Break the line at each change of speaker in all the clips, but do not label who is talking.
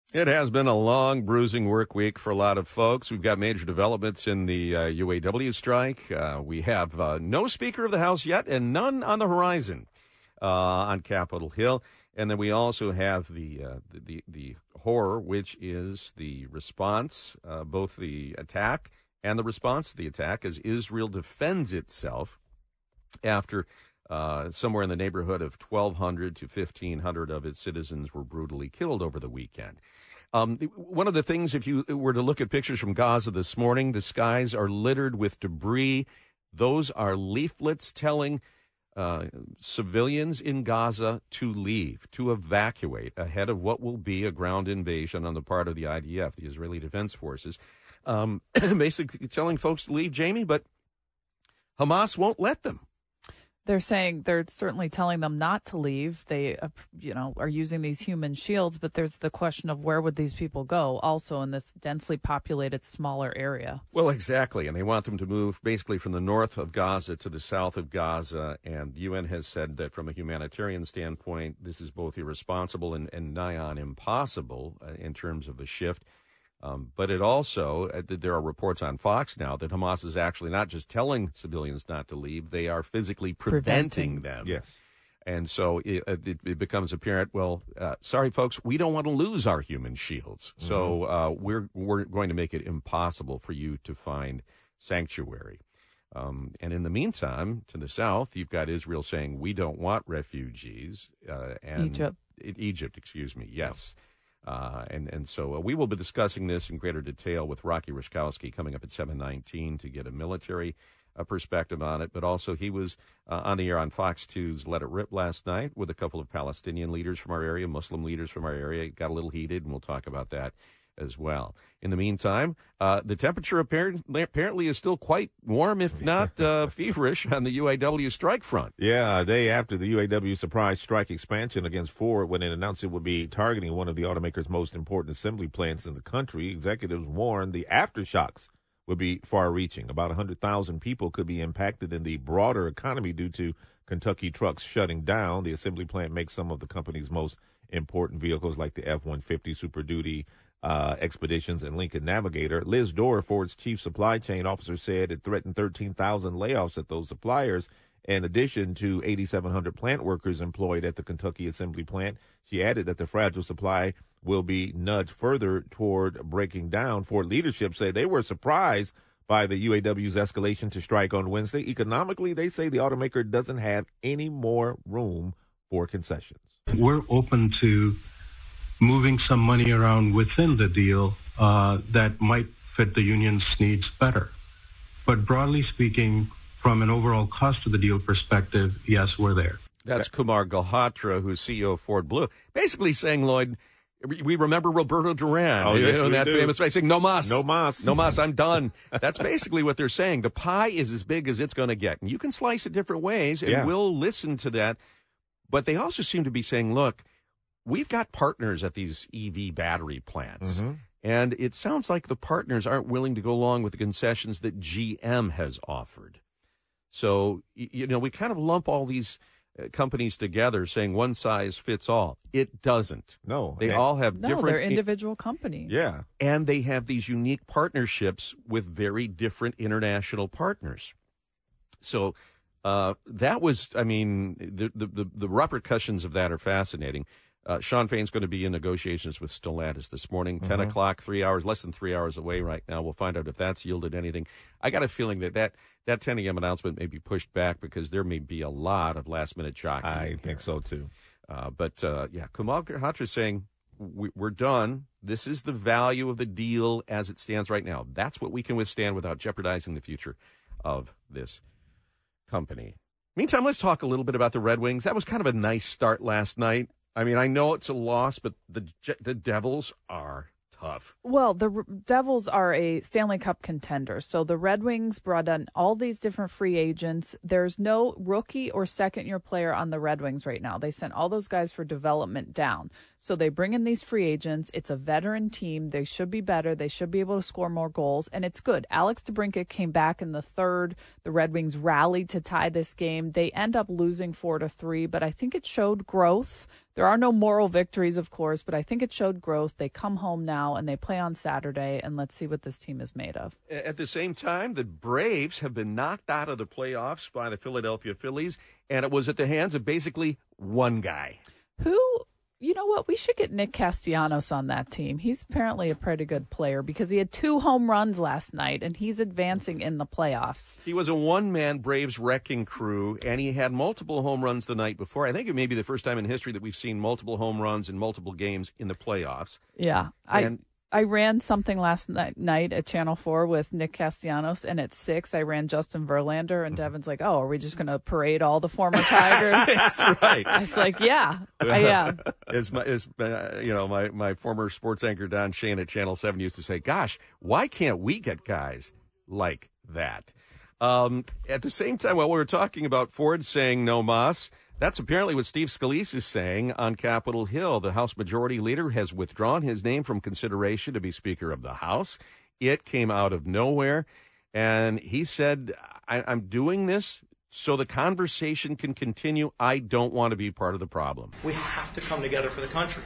It has been a long, bruising work week for a lot of folks. We've got major developments in the UAW strike. We have no Speaker of the House yet and none on the horizon on Capitol Hill. And then we also have the horror, which is the response, both the attack and the response to the attack, as Israel defends itself after somewhere in the neighborhood of 1,200 to 1,500 of its citizens were brutally killed over the weekend. One of the things, if you were to look at pictures from Gaza this morning, the skies are littered with debris. Those are leaflets telling civilians in Gaza to leave, to evacuate ahead of what will be a ground invasion on the part of the IDF, the Israeli Defense Forces. Basically telling folks to leave, Jamie, but Hamas won't let them.
They're saying they're certainly telling them not to leave. They, are using these human shields, but there's the question of where would these people go also in this densely populated, smaller area.
Well, exactly. And they want them to move basically from the north of Gaza to the south of Gaza. And the UN has said that from a humanitarian standpoint, this is both irresponsible and nigh on impossible in terms of the shift. But it also, there are reports on Fox now that Hamas is actually not just telling civilians not to leave, they are physically preventing them.
Yes.
And so it becomes apparent, well, sorry, folks, we don't want to lose our human shields. Mm-hmm. So we're going to make it impossible for you to find sanctuary. And in the meantime, to the south, you've got Israel saying we don't want refugees. And Egypt, excuse me, yes. And so we will be discussing this in greater detail with Rocky Rishkowski coming up at 7:19 to get a military perspective on it. But also he was on the air on Fox 2's Let It Rip last night with a couple of Palestinian leaders from our area, Muslim leaders from our area. It got a little heated, and we'll talk about that as well. In the meantime, the temperature apparently is still quite warm, if not feverish, on the UAW strike front.
Yeah, a day after the UAW surprise strike expansion against Ford, when it announced it would be targeting one of the automaker's most important assembly plants in the country, executives warned the aftershocks would be far-reaching. About 100,000 people could be impacted in the broader economy due to Kentucky trucks shutting down. The assembly plant makes some of the company's most important vehicles like the F-150 Super Duty Expeditions and Lincoln Navigator. Liz Dorr, Ford's chief supply chain officer, said it threatened 13,000 layoffs at those suppliers, in addition to 8,700 plant workers employed at the Kentucky assembly plant. She added that the fragile supply will be nudged further toward breaking down. Ford leadership said they were surprised by the UAW's escalation to strike on Wednesday. Economically, they say the automaker doesn't have any more room for concessions.
We're open to moving some money around within the deal that might fit the union's needs better. But broadly speaking, from an overall cost of the deal perspective, yes, we're there.
That's Kumar Galhotra, who's CEO of Ford Blue, basically saying, Lloyd, we remember Roberto Duran,
in
that famous way, saying, no mas.
No mas.
No mas, I'm done. That's basically what they're saying. The pie is as big as it's going to get. And you can slice it different ways, and we'll listen to that. But they also seem to be saying, look, we've got partners at these EV battery plants. Mm-hmm. And it sounds like the partners aren't willing to go along with the concessions that GM has offered. So, we kind of lump all these companies together saying one size fits all. It doesn't.
No.
They all have different...
they're individual companies.
Yeah.
And they have these unique partnerships with very different international partners. So that was, the repercussions of that are fascinating. Sean Fain's going to be in negotiations with Stellantis this morning, 10 o'clock, 3 hours, less than 3 hours away right now. We'll find out if that's yielded anything. I got a feeling that 10 a.m. announcement may be pushed back because there may be a lot of last-minute jockeying.
I think so, too.
But Kumal Galhotra is saying, we're done. This is the value of the deal as it stands right now. That's what we can withstand without jeopardizing the future of this company. Meantime, let's talk a little bit about the Red Wings. That was kind of a nice start last night. I know it's a loss, but the Devils are tough.
Well, the Devils are a Stanley Cup contender. So the Red Wings brought in all these different free agents. There's no rookie or second-year player on the Red Wings right now. They sent all those guys for development down. So they bring in these free agents. It's a veteran team. They should be better. They should be able to score more goals, and it's good. Alex DeBrincat came back in the third. The Red Wings rallied to tie this game. They end up losing 4-3, but I think it showed growth. There are no moral victories, of course, but I think it showed growth. They come home now and they play on Saturday, and let's see what this team is made of.
At the same time, the Braves have been knocked out of the playoffs by the Philadelphia Phillies, and it was at the hands of basically one guy.
Who, you know what, we should get Nick Castellanos on that team. He's apparently a pretty good player because he had 2 home runs last night, and he's advancing in the playoffs.
He was a one-man Braves wrecking crew, and he had multiple home runs the night before. I think it may be the first time in history that we've seen multiple home runs in multiple games in the playoffs.
Yeah, I ran something last night at Channel 4 with Nick Castellanos, and at 6, I ran Justin Verlander, and Devin's like, oh, are we just going to parade all the former Tigers?
That's right.
I was like, yeah, I am.
My former sports anchor, Don Shane at Channel 7, used to say, gosh, why can't we get guys like that? At the same time, while we were talking about Ford saying no mas, that's apparently what Steve Scalise is saying on Capitol Hill. The House Majority Leader has withdrawn his name from consideration to be Speaker of the House. It came out of nowhere, and he said, I'm doing this so the conversation can continue. I don't want to be part of the problem.
We have to come together for the country.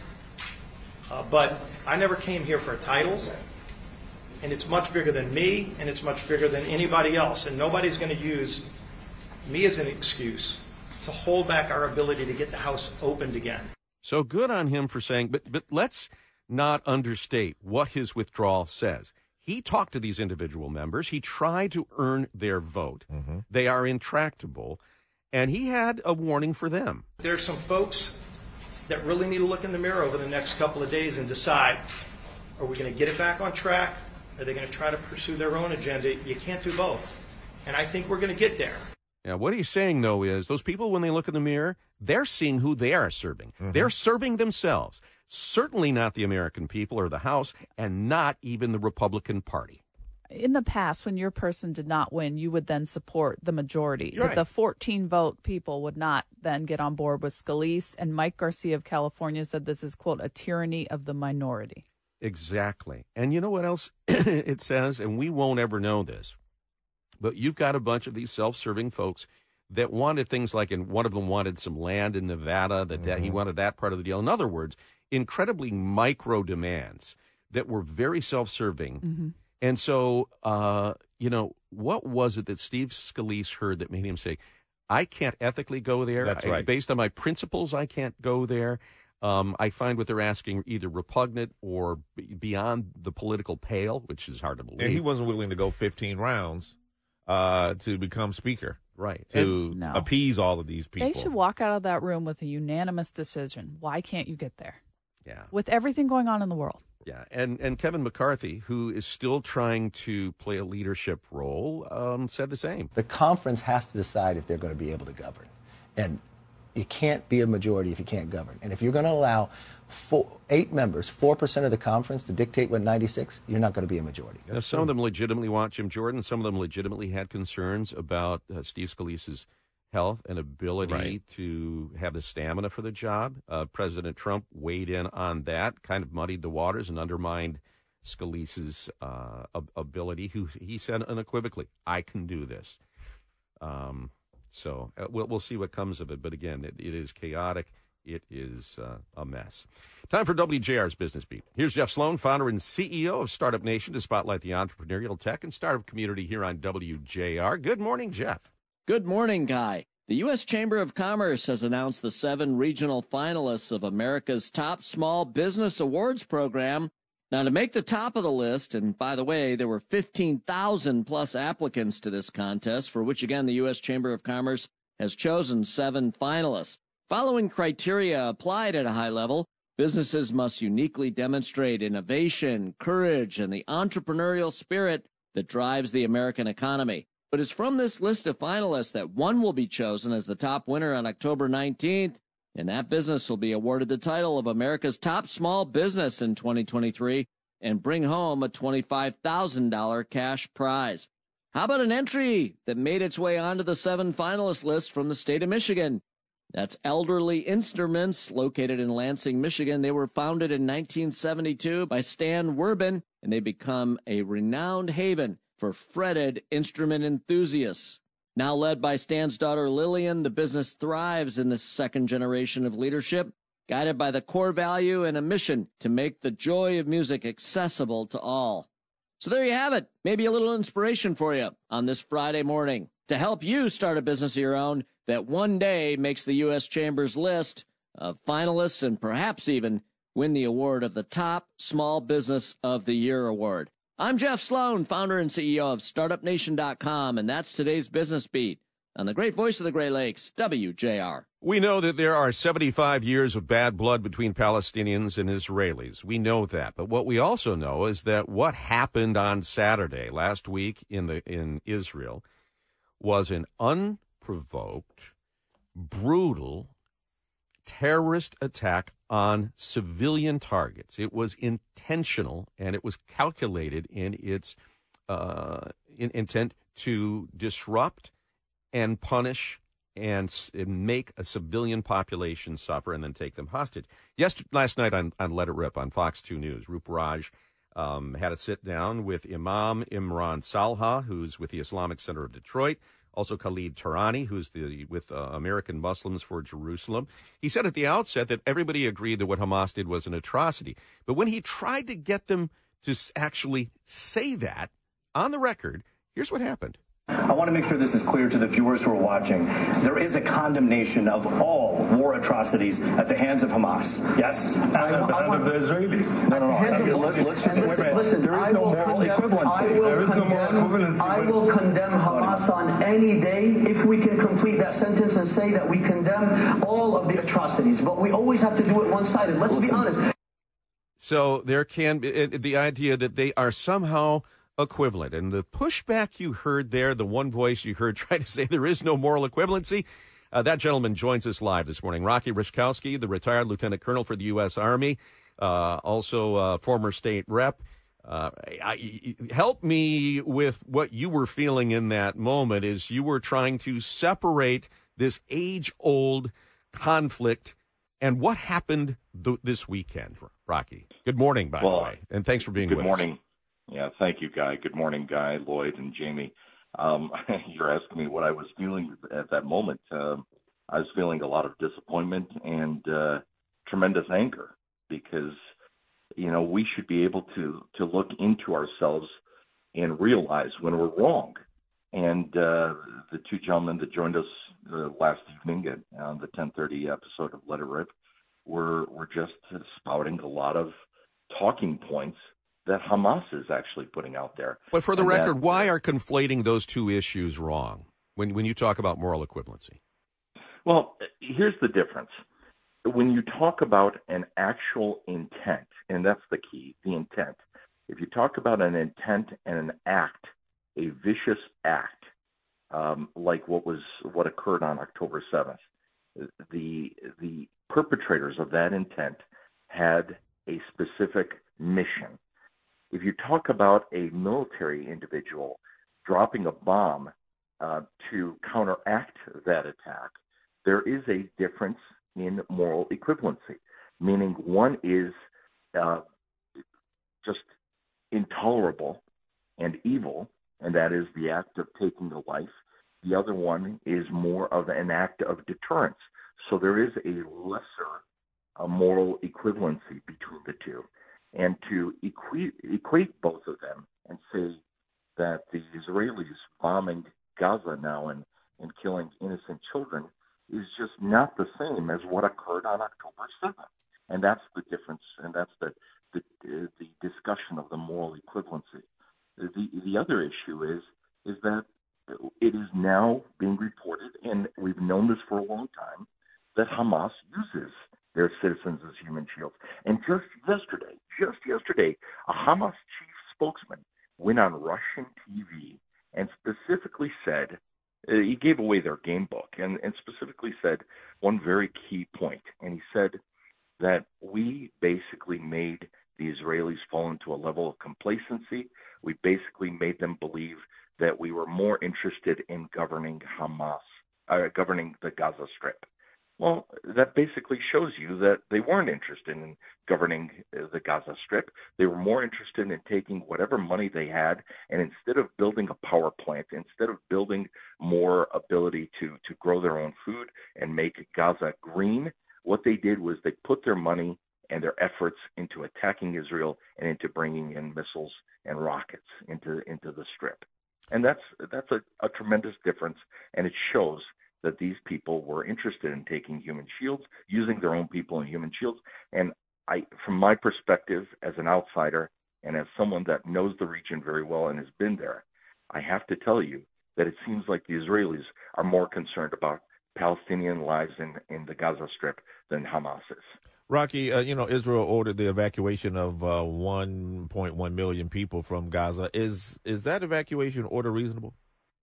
But I never came here for a title, and it's much bigger than me, and it's much bigger than anybody else, and nobody's going to use me as an excuse to hold back our ability to get the House opened again.
So good on him for saying, but let's not understate what his withdrawal says. He talked to these individual members. He tried to earn their vote. Mm-hmm. They are intractable, and he had a warning for them.
There's some folks that really need to look in the mirror over the next couple of days and decide, are we going to get it back on track? Are they going to try to pursue their own agenda? You can't do both. And I think we're going to get there.
Now, what he's saying, though, is those people, when they look in the mirror, they're seeing who they are serving. Mm-hmm. They're serving themselves. Certainly not the American people or the House, and not even the Republican Party.
In the past, when your person did not win, you would then support the majority.
You're
but the 14-vote people would not then get on board with Scalise. And Mike Garcia of California said this is, quote, a tyranny of the minority.
Exactly. And you know what else it says? And we won't ever know this. But you've got a bunch of these self-serving folks that wanted things like, and one of them wanted some land in Nevada, that he wanted that part of the deal. In other words, incredibly micro demands that were very self-serving. Mm-hmm. And so, what was it that Steve Scalise heard that made him say, I can't ethically go there.
That's right.
Based on my principles, I can't go there. I find what they're asking either repugnant or beyond the political pale, which is hard to believe.
And he wasn't willing to go 15 rounds. To become speaker,
right?
To appease all of these people.
They should walk out of that room with a unanimous decision. Why can't you get there?
Yeah.
With everything going on in the world.
Yeah, and Kevin McCarthy, who is still trying to play a leadership role, said the same.
The conference has to decide if they're going to be able to govern. And you can't be a majority if you can't govern. And if you're going to allow 8 members, 4% of the conference to dictate what 96, you're not going to be a majority.
Now, some of them legitimately want Jim Jordan. Some of them legitimately had concerns about Steve Scalise's health and ability to have the stamina for the job. President Trump weighed in on that, kind of muddied the waters and undermined Scalise's ability, who he said unequivocally, I can do this. So we'll see what comes of it. But again, it is chaotic. It is a mess. Time for WJR's Business Beat. Here's Jeff Sloan, founder and CEO of Startup Nation, to spotlight the entrepreneurial tech and startup community here on WJR. Good morning, Jeff.
Good morning, Guy. The U.S. Chamber of Commerce has announced the 7 regional finalists of America's Top Small Business Awards program. Now, to make the top of the list, and by the way, there were 15,000 plus applicants to this contest, for which, again, the U.S. Chamber of Commerce has chosen 7 finalists. Following criteria applied at a high level, businesses must uniquely demonstrate innovation, courage, and the entrepreneurial spirit that drives the American economy. But it's from this list of finalists that one will be chosen as the top winner on October 19th. And that business will be awarded the title of America's Top Small Business in 2023 and bring home a $25,000 cash prize. How about an entry that made its way onto the 7 finalist list from the state of Michigan? That's Elderly Instruments, located in Lansing, Michigan. They were founded in 1972 by Stan Werbin, and they become a renowned haven for fretted instrument enthusiasts. Now led by Stan's daughter Lillian, the business thrives in this second generation of leadership. guided by the core value and a mission to make the joy of music accessible to all. So there you have it. Maybe a little inspiration for you on this Friday morning to help you start a business of your own that one day makes the U.S. Chamber's list of finalists and perhaps even win the award of the Top Small Business of the Year award. I'm Jeff Sloan, founder and CEO of StartupNation.com, and that's today's Business Beat on the great voice of the Great Lakes, WJR.
We know that there are 75 years of bad blood between Palestinians and Israelis. We know that. But what we also know is that what happened on Saturday last week in Israel was an unprovoked, brutal terrorist attack on civilian targets. It was intentional, and it was calculated in its intent to disrupt and punish and make a civilian population suffer and then take them hostage. Last night on Let It Rip on Fox 2 News, Roop Raj had a sit-down with Imam Imran Salha, who's with the Islamic Center of Detroit, also Khalid Tarani, who's with American Muslims for Jerusalem. He said at the outset that everybody agreed that what Hamas did was an atrocity. But when he tried to get them to actually say that on the record, here's what happened.
I want to make sure this is clear to the viewers who are watching. There is a condemnation of all war atrocities at the hands of Hamas. Yes?
At the hand of the Israelis.
Listen, there is no moral equivalency.
I
will condemn Hamas on any day if we can complete that sentence and say that we condemn all of the atrocities. But we always have to do it one-sided. Let's be honest.
So there can be the idea that they are somehow equivalent. And the pushback you heard there, the one voice you heard try to say there is no moral equivalency, that gentleman joins us live this morning. Rocky Ryschkowski, the retired lieutenant colonel for the U.S. Army, also former state rep. Help me with what you were feeling in that moment as you were trying to separate this age-old conflict and what happened this weekend, Rocky. Good morning, by the way, and thanks for being with us.
Good morning. Yeah, thank you, Guy. Good morning, Guy, Lloyd, and Jamie. You're asking me what I was feeling at that moment. I was feeling a lot of disappointment and tremendous anger because, we should be able to look into ourselves and realize when we're wrong. And the two gentlemen that joined us last evening on the 10:30 episode of Let It Rip were just spouting a lot of talking points that Hamas is actually putting out there.
But for the record, why are conflating those two issues wrong when you talk about moral equivalency?
Well, here's the difference. When you talk about an actual intent, and that's the key, the intent. If you talk about an intent and an act, a vicious act, like what occurred on October 7th, the perpetrators of that intent had a specific mission. If you talk about a military individual dropping a bomb to counteract that attack, there is a difference in moral equivalency, meaning one is just intolerable and evil, and that is the act of taking a life. The other one is more of an act of deterrence. So there is a lesser moral equivalency between the two. And to equate both of them and say that the Israelis bombing Gaza now and killing innocent children is just not the same as what occurred on October 7th. And that's the difference, and that's the discussion of the moral equivalency. The other issue is that it is now being reported, and we've known this for a long time, that Hamas uses their citizens as human shields. And just yesterday, a Hamas chief spokesman went on Russian TV and specifically said, he gave away their game book and specifically said one very key point. And he said that we basically made the Israelis fall into a level of complacency. We basically made them believe that we were more interested in governing governing the Gaza Strip. Well, that basically shows you that they weren't interested in governing the Gaza Strip. They were more interested in taking whatever money they had, and instead of building a power plant, instead of building more ability to grow their own food and make Gaza green, What they did was they put their money and their efforts into attacking Israel and into bringing in missiles and rockets into the Strip. And that's a tremendous difference, and it shows that these people were interested in taking human shields, using their own people in human shields. And from my perspective as an outsider and as someone that knows the region very well and has been there, I have to tell you that it seems like the Israelis are more concerned about Palestinian lives in the Gaza Strip than Hamas is.
Rocky, Israel ordered the evacuation of 1.1 million people from Gaza. Is that evacuation order reasonable?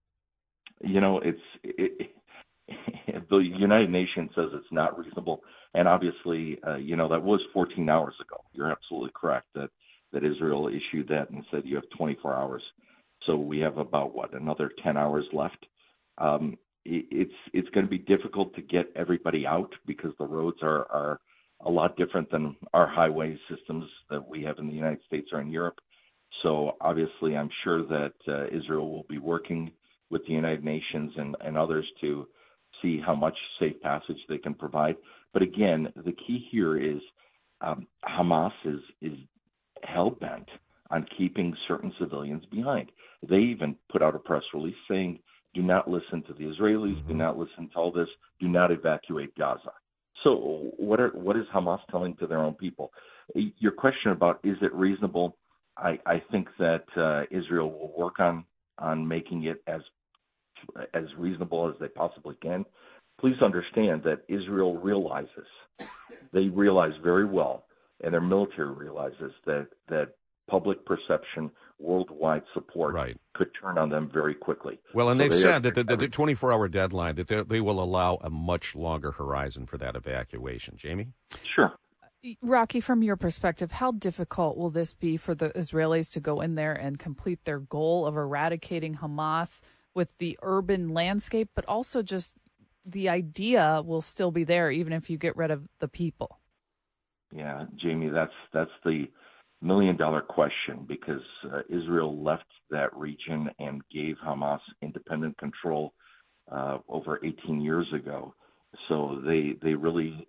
The United Nations says it's not reasonable, and obviously, that was 14 hours ago. You're absolutely correct that Israel issued that and said you have 24 hours. So we have about another 10 hours left. It's going to be difficult to get everybody out because the roads are a lot different than our highway systems that we have in the United States or in Europe. So obviously, I'm sure that Israel will be working with the United Nations and others to see how much safe passage they can provide. But again, the key here is Hamas is hell-bent on keeping certain civilians behind. They even put out a press release saying, do not listen to the Israelis, do not listen to all this, do not evacuate Gaza. So what is Hamas telling to their own people? Your question about is it reasonable, I think that Israel will work on making it as reasonable as they possibly can. Please understand that Israel realizes, they realize very well, and their military realizes that public perception, worldwide support could turn on them very quickly.
Well, and they've said that the 24-hour deadline, that they will allow a much longer horizon for that evacuation. Jamie?
Sure.
Rocky, from your perspective, how difficult will this be for the Israelis to go in there and complete their goal of eradicating Hamas with the urban landscape, but also just the idea will still be there even if you get rid of the people?
Yeah, Jamie, that's the million-dollar question, because Israel left that region and gave Hamas independent control over 18 years ago. So they really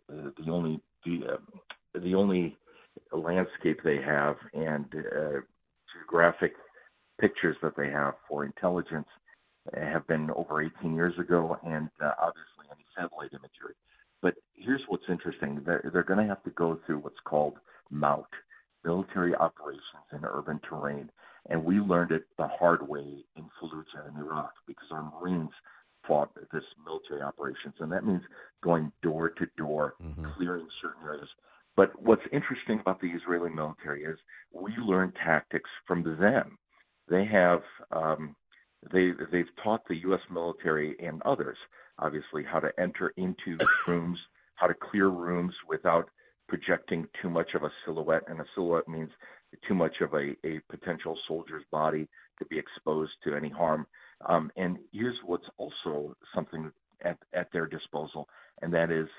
the only landscape they have and geographic pictures that they have for intelligence have been over 18 years ago, and obviously any satellite imagery. But here's what's interesting. They're going to have to go through what's called MOUT, military operations in urban terrain. And we learned it the hard way in Fallujah in Iraq because our Marines fought this military operations. And that means going door to door, clearing certain areas. But what's interesting about the Israeli military is we learn tactics from them. They have they've taught the U.S. military and others, obviously, how to enter into rooms, how to clear rooms without projecting too much of a silhouette. And a silhouette means too much of a potential soldier's body to be exposed to any harm. And here's what's also something at their disposal, and that is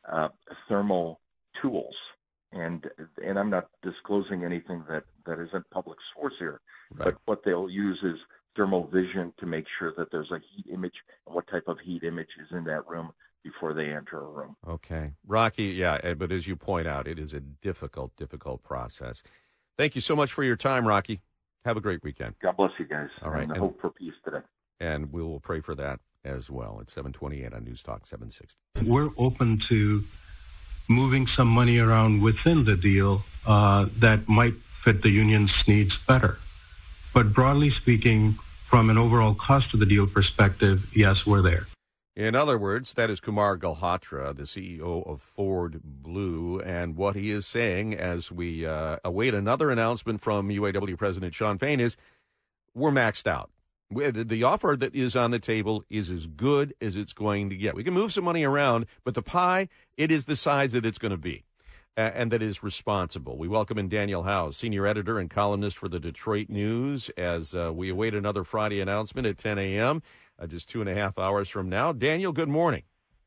thermal tools. And I'm not disclosing anything that isn't public source here, but what they'll use is thermal vision to make sure that there's a heat image and what type of heat image is in that room before they enter a room.
Okay. Rocky, yeah, but as you point out, it is a difficult process. Thank you so much for your time, Rocky. Have a great weekend.
God bless you guys.
All right.
And I hope for peace today.
And we will pray for that as well. It's 728 on News Talk 760.
We're open to moving some money around within the deal that might fit the union's needs better. But broadly speaking, from an overall cost of the deal perspective, yes, we're there.
In other words, that is Kumar Galhotra, the CEO of Ford Blue, and what he is saying as we await another announcement from UAW President Shawn Fain is we're maxed out. The offer that is on the table is as good as it's going to get. We can move some money around, but the pie, it is the size that it's going to be, and that is responsible. We welcome in Daniel Howes, senior editor and columnist for the Detroit News, as we await another Friday announcement at 10 a.m., just 2.5 hours from now. Daniel, good morning.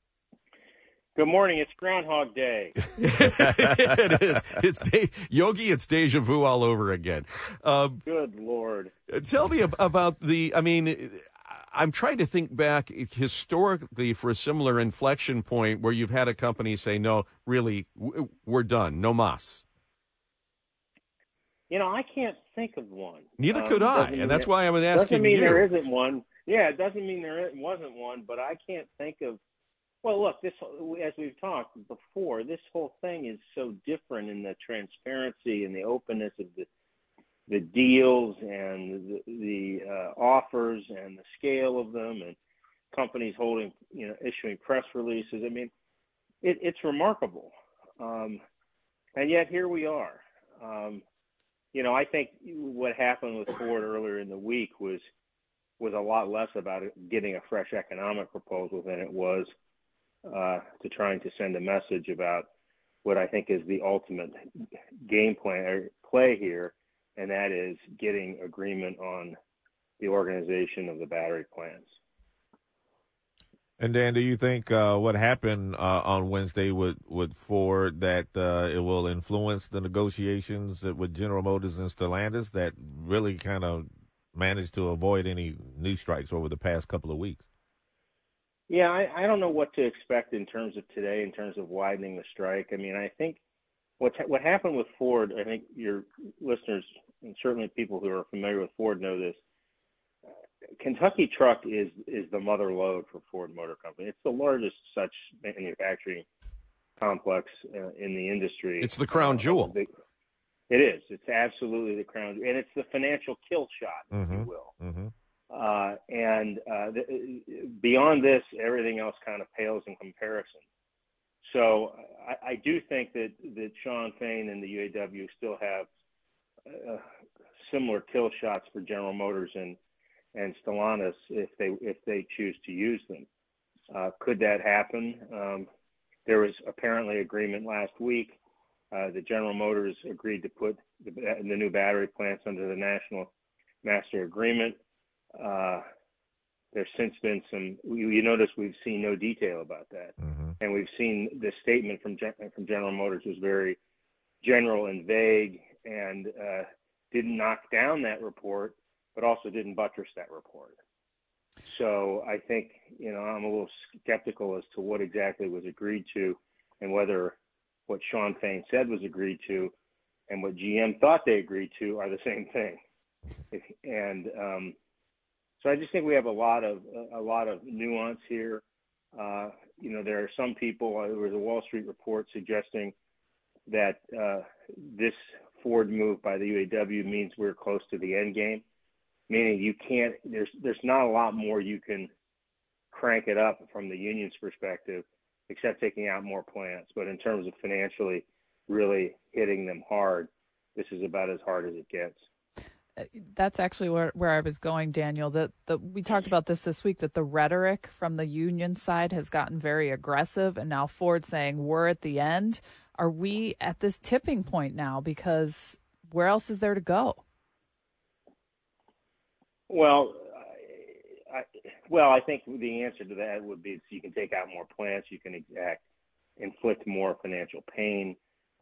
Good morning. It's Groundhog Day.
It is. It's Yogi, it's deja vu all over again.
Good Lord.
Tell me about I'm trying to think back historically for a similar inflection point where you've had a company say, no, really, we're done, no mas.
I can't think of one.
Neither could I, and that's why I was asking you.
Doesn't mean there isn't one. Yeah, it doesn't mean there wasn't one, but I can't think of. Well, look, this, as we've talked before, this whole thing is so different in the transparency and the openness of the deals and the offers and the scale of them, and companies issuing press releases. I mean, it's remarkable, and yet here we are. I think what happened with Ford earlier in the week was a lot less about getting a fresh economic proposal than it was to trying to send a message about what I think is the ultimate game plan or play here, and that is getting agreement on the organization of the battery plants.
And Dan, do you think what happened on Wednesday with Ford that it will influence the negotiations with General Motors and Stellantis that really kind of managed to avoid any new strikes over the past couple of weeks?
Yeah, I don't know what to expect in terms of today, in terms of widening the strike. I mean, I think what happened with Ford, I think your listeners and certainly people who are familiar with Ford know this. Kentucky Truck is the mother lode for Ford Motor Company. It's the largest such manufacturing complex in the industry.
It's the crown jewel.
It is. It's absolutely the crown jewel, and it's the financial kill shot, if you will.
Mm-hmm.
Beyond this, everything else kind of pales in comparison. So I do think that Shawn Fain and the UAW still have similar kill shots for General Motors and Stellantis if they choose to use them. Could that happen? There was apparently agreement last week. The General Motors agreed to put the new battery plants under the National Master Agreement. There's since been some. You notice we've seen no detail about that, and we've seen the statement from General Motors was very general and vague, and didn't knock down that report, but also didn't buttress that report. So I think, I'm a little skeptical as to what exactly was agreed to and whether what Shawn Fain said was agreed to and what GM thought they agreed to are the same thing. So I just think we have a lot of nuance here. There are some people, there was a Wall Street report suggesting that this Ford move by the UAW means we're close to the end game, meaning you can't, there's not a lot more you can crank it up from the union's perspective, except taking out more plants. But in terms of financially really hitting them hard, this is about as hard as it gets.
That's actually where I was going, Daniel. We talked about this week, that the rhetoric from the union side has gotten very aggressive, and now Ford saying we're at the end. Are we at this tipping point now? Because where else is there to go?
Well, I think the answer to that would be you can take out more plants, you can inflict more financial pain.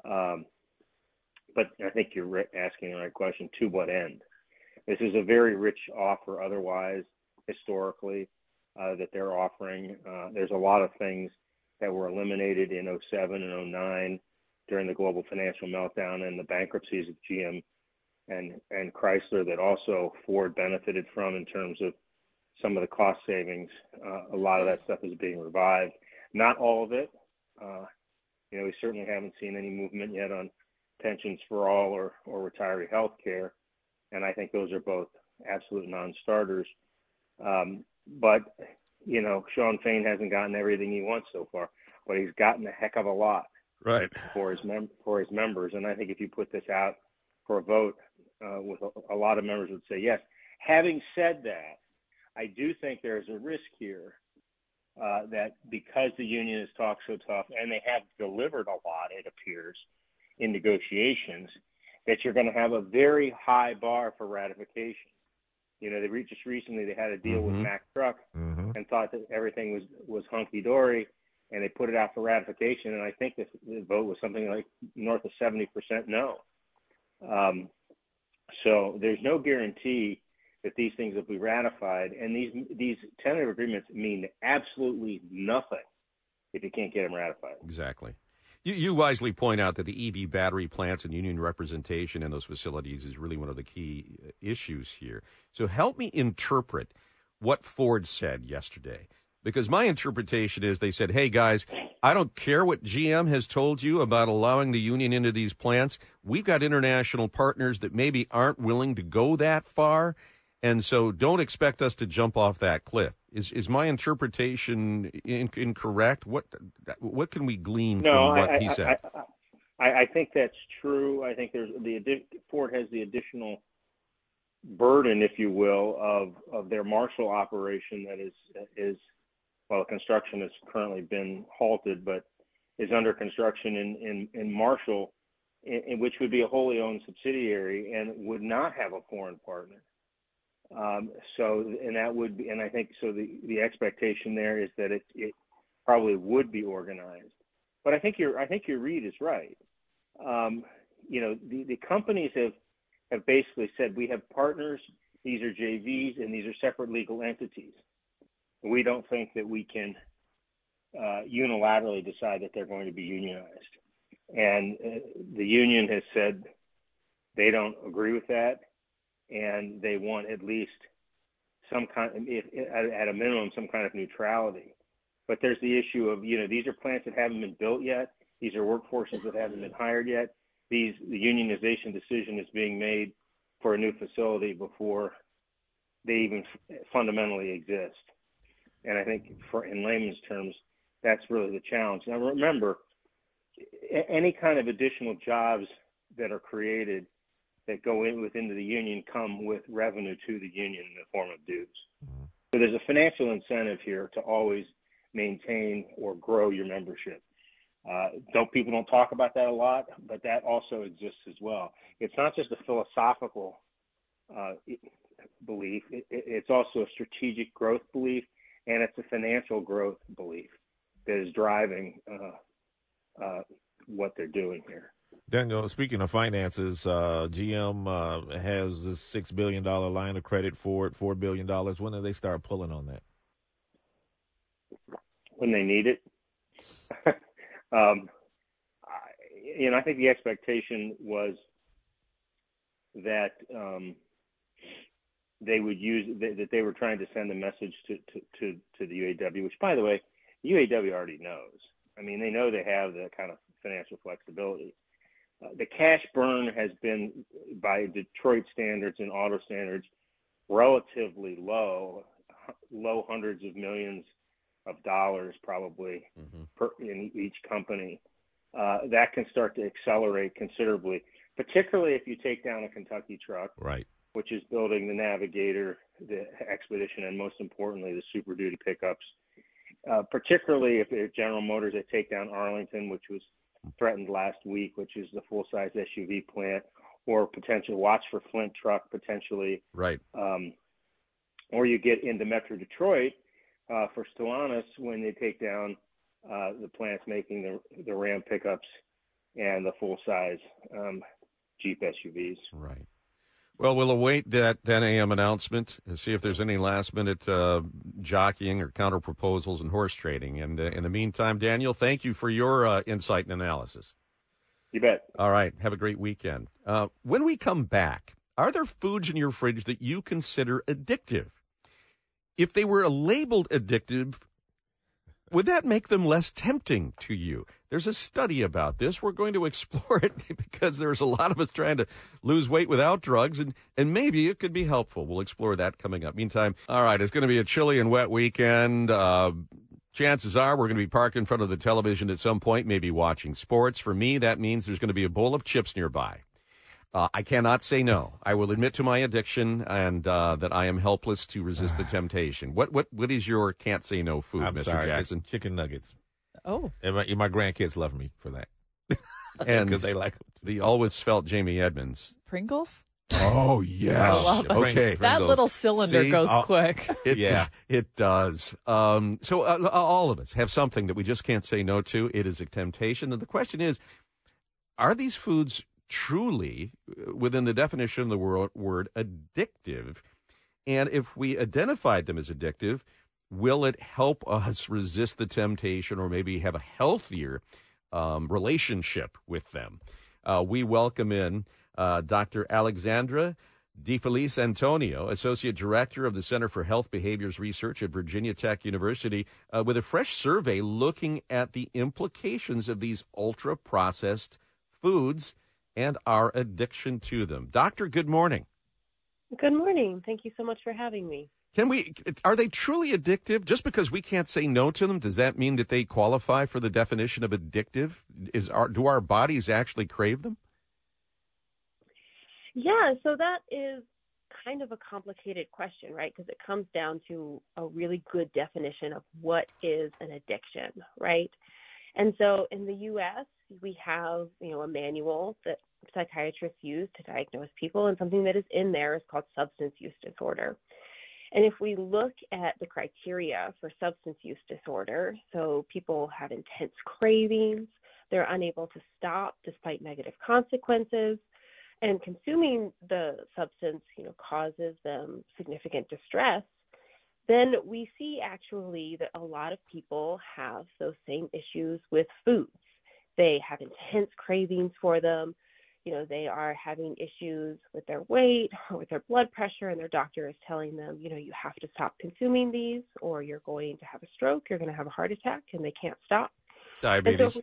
But I think you're asking the right question, to what end? This is a very rich offer otherwise, historically, that they're offering. There's a lot of things that were eliminated in 2007 and 2009 during the global financial meltdown and the bankruptcies of GM and Chrysler that also Ford benefited from in terms of some of the cost savings. A lot of that stuff is being revived. Not all of it. We certainly haven't seen any movement yet on pensions for all or retiree health care. And I think those are both absolute non-starters. But Shawn Fain hasn't gotten everything he wants so far, but he's gotten a heck of a lot for his members. And I think if you put this out for a vote, with a lot of members would say yes. Having said that, I do think there's a risk here that because the union has talked so tough and they have delivered a lot, it appears, in negotiations, that you're going to have a very high bar for ratification. Just recently they had a deal with Mack Truck and thought that everything was hunky-dory, and they put it out for ratification, and I think the vote was something like north of 70% no. So there's no guarantee that these things will be ratified. And these tentative agreements mean absolutely nothing if you can't get them ratified.
Exactly. You wisely point out that the EV battery plants and union representation in those facilities is really one of the key issues here. So help me interpret what Ford said yesterday, because my interpretation is they said, hey, guys, I don't care what GM has told you about allowing the union into these plants. We've got international partners that maybe aren't willing to go that far, and so don't expect us to jump off that cliff. Is my interpretation incorrect? What can we glean from what he said?
I think that's true. I think Ford has the additional burden, if you will, of their Marshall operation that is well, construction has currently been halted, but is under construction in Marshall, in which would be a wholly owned subsidiary and would not have a foreign partner. And I think so. The expectation there is that it probably would be organized. But I think your read is right. The companies have basically said we have partners. These are JVs and these are separate legal entities. We don't think that we can unilaterally decide that they're going to be unionized. And the union has said they don't agree with that, and they want at least some kind, at a minimum, some kind of neutrality. But there's the issue of, these are plants that haven't been built yet. These are workforces that haven't been hired yet. The unionization decision is being made for a new facility before they even fundamentally exist. And I think in layman's terms, that's really the challenge. Now, remember, any kind of additional jobs that are created that go within the union come with revenue to the union in the form of dues. Mm-hmm. So there's a financial incentive here to always maintain or grow your membership. People don't talk about that a lot, but that also exists as well. It's not just a philosophical belief. It's also a strategic growth belief, and it's a financial growth belief that is driving what they're doing here.
Daniel, speaking of finances, GM has this $6 billion line of credit for it, $4 billion. When do they start pulling on that?
When they need it. I think the expectation was that they would that they were trying to send a message to the UAW, which, by the way, the UAW already knows. I mean, they know they have the kind of financial flexibility. The cash burn has been, by Detroit standards and auto standards, relatively low hundreds of millions of dollars probably in each company. That can start to accelerate considerably, particularly if you take down a Kentucky truck,
right,
which is building the Navigator, the Expedition, and most importantly, the Super Duty pickups. Particularly if General Motors, they take down Arlington, which was threatened last week, which is the full-size SUV plant, or potential watch for Flint truck potentially.
Right.
Or you get into Metro Detroit for Stellantis when they take down the plants making the Ram pickups and the full-size Jeep SUVs.
Right. Well, we'll await that 10 a.m. announcement and see if there's any last-minute jockeying or counter-proposals and horse trading. And in the meantime, Daniel, thank you for your insight and analysis.
You bet.
All right. Have a great weekend. When we come back, are there foods in your fridge that you consider addictive? If they were labeled addictive, would that make them less tempting to you? There's a study about this. We're going to explore it because there's a lot of us trying to lose weight without drugs, and maybe it could be helpful. We'll explore that coming up. Meantime, all right, it's going to be a chilly and wet weekend. Chances are we're going to be parked in front of the television at some point, maybe watching sports. For me, that means there's going to be a bowl of chips nearby. I cannot say no. I will admit to my addiction and that I am helpless to resist the temptation. What is your can't say no food, Mr. Jackson?
Chicken nuggets.
Oh.
And my grandkids love me for that.
And
because they like
the always felt Jamie Edmonds.
Pringles?
Oh, yes.
I love it.
Okay.
That little cylinder goes quick.
It does. So all of us have something that we just can't say no to. It is a temptation. And the question is, are these foods truly, within the definition of the word addictive? And if we identified them as addictive, will it help us resist the temptation or maybe have a healthier relationship with them? We welcome in Dr. Alexandra DeFelice Antonio, Associate Director of the Center for Health Behaviors Research at Virginia Tech University, with a fresh survey looking at the implications of these ultra-processed foods and our addiction to them. Doctor, good morning.
Good morning. Thank you so much for having me.
Are they truly addictive? Just because we can't say no to them, does that mean that they qualify for the definition of addictive? Do our bodies actually crave them?
Yeah, so that is kind of a complicated question, right? Because it comes down to a really good definition of what is an addiction, right? And so in the U.S., we have, a manual that psychiatrists use to diagnose people, and something that is in there is called substance use disorder. And if we look at the criteria for substance use disorder, so people have intense cravings, they're unable to stop despite negative consequences, and consuming the substance, causes them significant distress, then we see actually that a lot of people have those same issues with foods. They have intense cravings for them. They are having issues with their weight or with their blood pressure, and their doctor is telling them, you have to stop consuming these, or you're going to have a stroke, you're going to have a heart attack, and they can't stop.
Diabetes.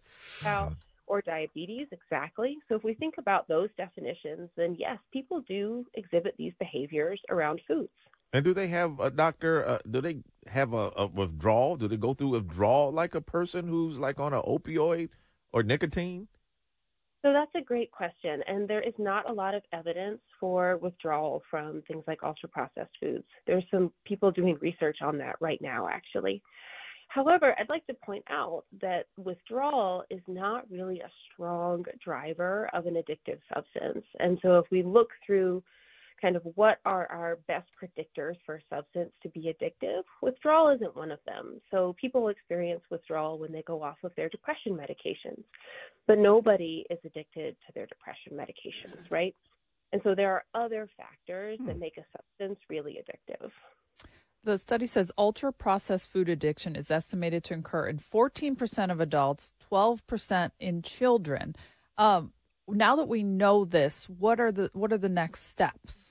Or diabetes, exactly. So if we think about those definitions, then yes, people do exhibit these behaviors around foods.
And do they have a doctor? Do they have a withdrawal? Do they go through withdrawal like a person who's like on an opioid or nicotine?
So that's a great question. And there is not a lot of evidence for withdrawal from things like ultra-processed foods. There's some people doing research on that right now, actually. However, I'd like to point out that withdrawal is not really a strong driver of an addictive substance. And so if we look through kind of what are our best predictors for a substance to be addictive, withdrawal isn't one of them. So people experience withdrawal when they go off of their depression medications, but nobody is addicted to their depression medications, right? And so there are other factors that make a substance really addictive.
The study says ultra-processed food addiction is estimated to occur in 14% of adults, 12% in children. Now that we know this, what are the next steps?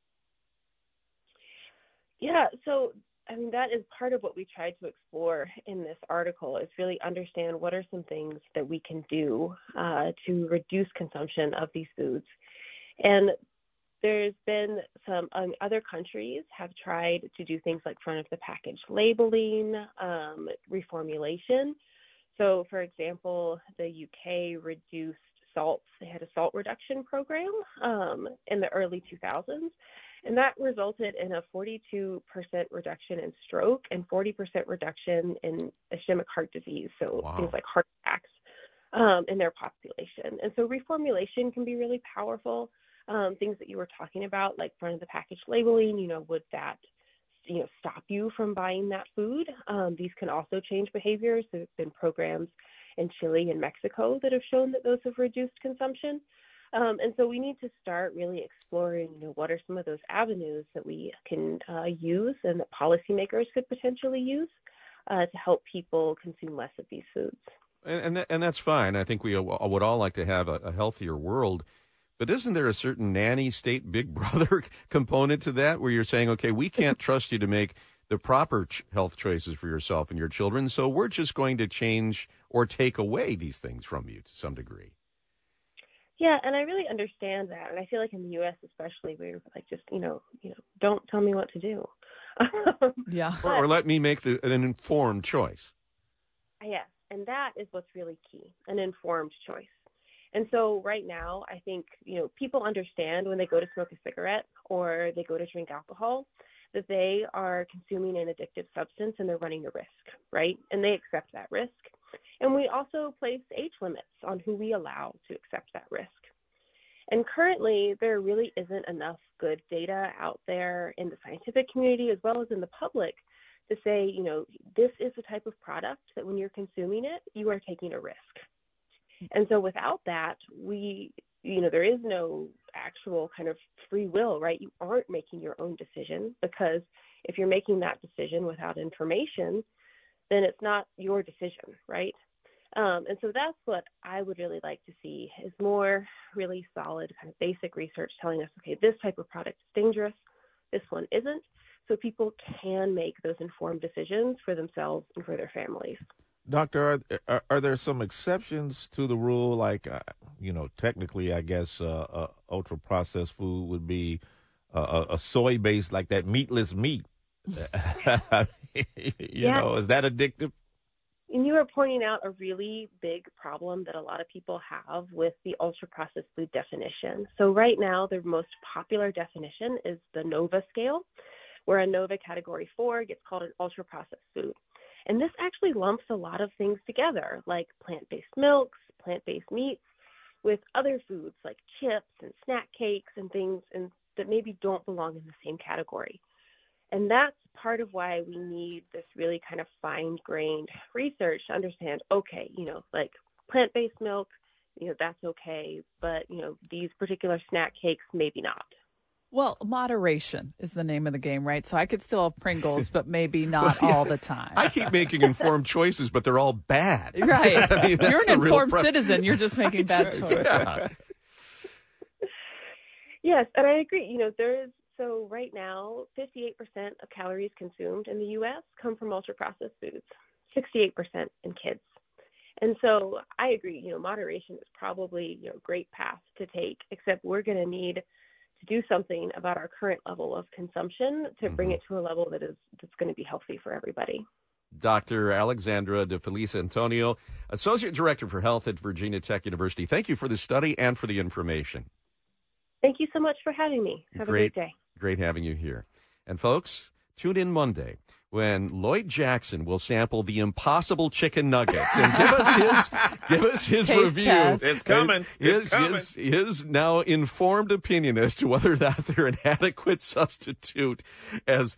Yeah, so that is part of what we tried to explore in this article, is really understand what are some things that we can do to reduce consumption of these foods. And there's been some other countries have tried to do things like front of the package labeling, reformulation. So, for example, the UK reduced salts. They had a salt reduction program in the early 2000s, and that resulted in a 42% reduction in stroke and 40% reduction in ischemic heart disease, so things like heart attacks in their population. And so reformulation can be really powerful. Things that you were talking about, like front of the package labeling, would that, stop you from buying that food? These can also change behaviors. There have been programs in Chile and Mexico that have shown that those have reduced consumption. And so we need to start really exploring, what are some of those avenues that we can use and that policymakers could potentially use to help people consume less of these foods.
And that's fine. I think we would all like to have a healthier world. But isn't there a certain nanny state big brother component to that, where you're saying, okay, we can't trust you to make the proper health choices for yourself and your children, so we're just going to change or take away these things from you to some degree?
Yeah, and I really understand that. And I feel like in the U.S. especially, we're like, just, don't tell me what to do.
Yeah.
Or let me make an informed choice.
Yes, and that is what's really key, an informed choice. And so right now, I think, people understand when they go to smoke a cigarette or they go to drink alcohol that they are consuming an addictive substance and they're running a risk, right? And they accept that risk. And we also place age limits on who we allow to accept that risk. And currently, there really isn't enough good data out there in the scientific community as well as in the public to say, this is the type of product that when you're consuming it, you are taking a risk. And so without that, we there is no actual kind of free will, right? You aren't making your own decision, because if you're making that decision without information, then it's not your decision, right? And so that's what I would really like to see, is more really solid kind of basic research telling us, okay, this type of product is dangerous, this one isn't, so people can make those informed decisions for themselves and for their families.
Doctor, are there some exceptions to the rule? Like, technically, I guess ultra-processed food would be a soy-based, like that meatless meat. You know, is that addictive?
And you are pointing out a really big problem that a lot of people have with the ultra-processed food definition. So right now, the most popular definition is the NOVA scale, where a NOVA category 4 gets called an ultra-processed food. And this actually lumps a lot of things together, like plant-based milks, plant-based meats, with other foods like chips and snack cakes and things that maybe don't belong in the same category. And that's part of why we need this really kind of fine-grained research to understand, okay, like plant-based milk, that's okay, but, these particular snack cakes, maybe not.
Well, moderation is the name of the game, right? So I could still have Pringles, but maybe not all the time.
I keep making informed choices, but they're all bad.
Right.
I mean,
you're an informed citizen. You're just making bad choices.
Yeah.
Yes, and I agree. So right now, 58% of calories consumed in the U.S. come from ultra-processed foods, 68% in kids. And so I agree, moderation is probably, a great path to take, except we're going to need to do something about our current level of consumption to bring it to a level that's going to be healthy for everybody.
Dr. Alexandra de Felice Antonio, Associate Director for Health at Virginia Tech University. Thank you for the study and for the information.
Thank you so much for having me. Have a great day.
Great having you here. And folks, tune in Monday when Lloyd Jackson will sample the Impossible Chicken Nuggets and give us his review.
Test.
It's coming.
His now informed opinion as to whether or not they're an adequate substitute as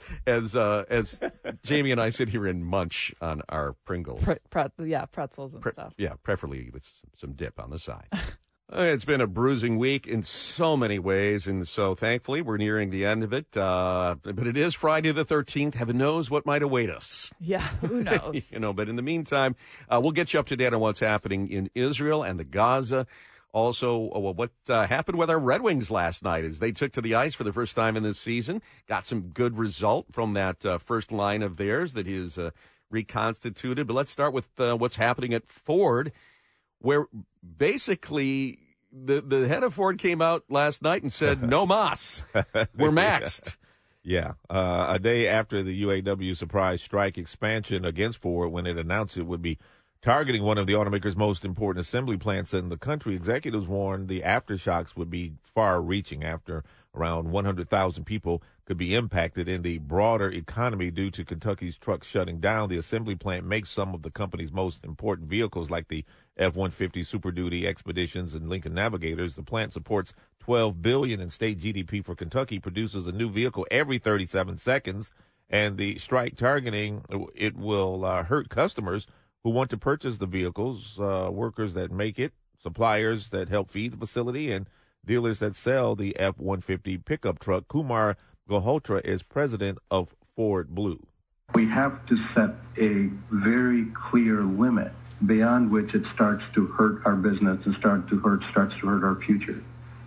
Jamie and I sit here and munch on our Pringles.
Pretzels and stuff.
Yeah, preferably with some dip on the side. It's been a bruising week in so many ways, and so thankfully we're nearing the end of it. But it is Friday the 13th. Heaven knows what might await us.
Yeah, who knows?
But in the meantime, we'll get you up to date on what's happening in Israel and the Gaza. Also, what happened with our Red Wings last night as they took to the ice for the first time in this season. Got some good result from that first line of theirs that is reconstituted. But let's start with what's happening at Ford, where basically the head of Ford came out last night and said, no mas, we're maxed.
Yeah. A day after the UAW surprise strike expansion against Ford, when it announced it would be targeting one of the automaker's most important assembly plants in the country, executives warned the aftershocks would be far-reaching after around 100,000 people could be impacted in the broader economy due to Kentucky's trucks shutting down. The assembly plant makes some of the company's most important vehicles like the F-150 Super Duty Expeditions and Lincoln Navigators. The plant supports $12 billion in state GDP for Kentucky, produces a new vehicle every 37 seconds, and the strike targeting, it will hurt customers who want to purchase the vehicles, workers that make it, suppliers that help feed the facility, and dealers that sell the F-150 pickup truck. Kumar Galhotra is president of Ford Blue.
We have to set a very clear limit beyond which it starts to hurt our business and starts to hurt our future.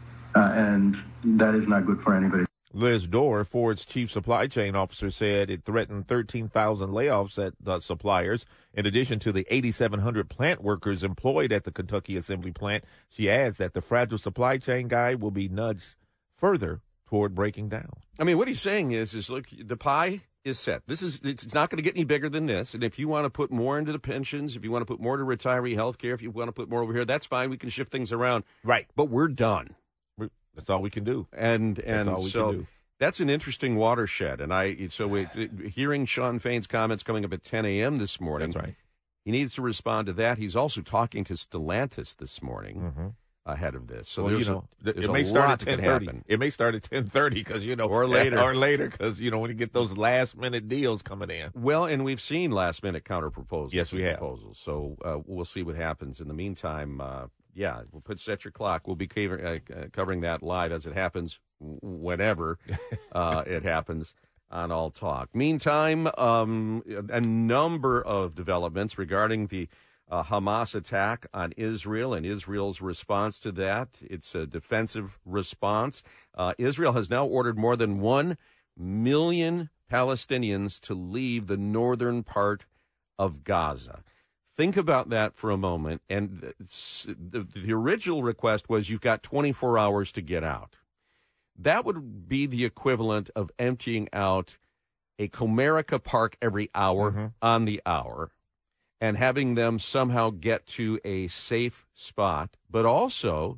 And that is not good for anybody.
Liz Dorr, Ford's chief supply chain officer, said it threatened 13,000 layoffs at the suppliers, in addition to the 8,700 plant workers employed at the Kentucky assembly plant. She adds that the fragile supply chain guide will be nudged further toward breaking down.
I mean, what he's saying is look, the pie is set. It's not going to get any bigger than this. And if you want to put more into the pensions, if you want to put more to retiree health care, if you want to put more over here, that's fine. We can shift things around.
Right.
But we're done.
That's all we can do.
And so that's an interesting watershed. And hearing Sean Fain's comments coming up at 10 a.m. this morning.
That's right.
He needs to respond to that. He's also talking to Stellantis this morning ahead of this. So there's
it may start at 10:30. It may start at 10:30 because
or later
because when you get those last minute deals coming in.
Well, and we've seen last minute counter proposals.
Yes, we have.
So we'll see what happens. In the meantime, Yeah, we'll set your clock. We'll be covering that live as it happens, whenever it happens on All Talk. Meantime, a number of developments regarding the Hamas attack on Israel and Israel's response to that. It's a defensive response. Israel has now ordered more than 1 million Palestinians to leave the northern part of Gaza. Think about that for a moment. And the original request was you've got 24 hours to get out. That would be the equivalent of emptying out a Comerica Park every hour on the hour and having them somehow get to a safe spot. But also,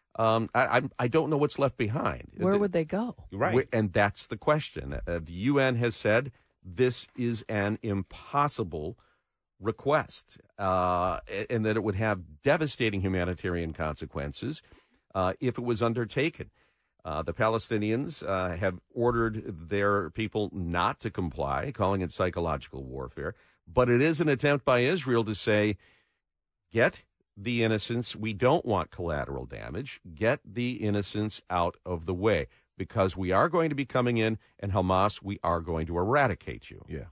I don't know what's left behind.
Where would they go?
Right.
And that's the question. The UN has said this is an impossible request, and that it would have devastating humanitarian consequences if it was undertaken. The Palestinians have ordered their people not to comply, calling it psychological warfare. But it is an attempt by Israel to say, get the innocents. We don't want collateral damage. Get the innocents out of the way, because we are going to be coming in, and Hamas, we are going to eradicate you.
Yeah.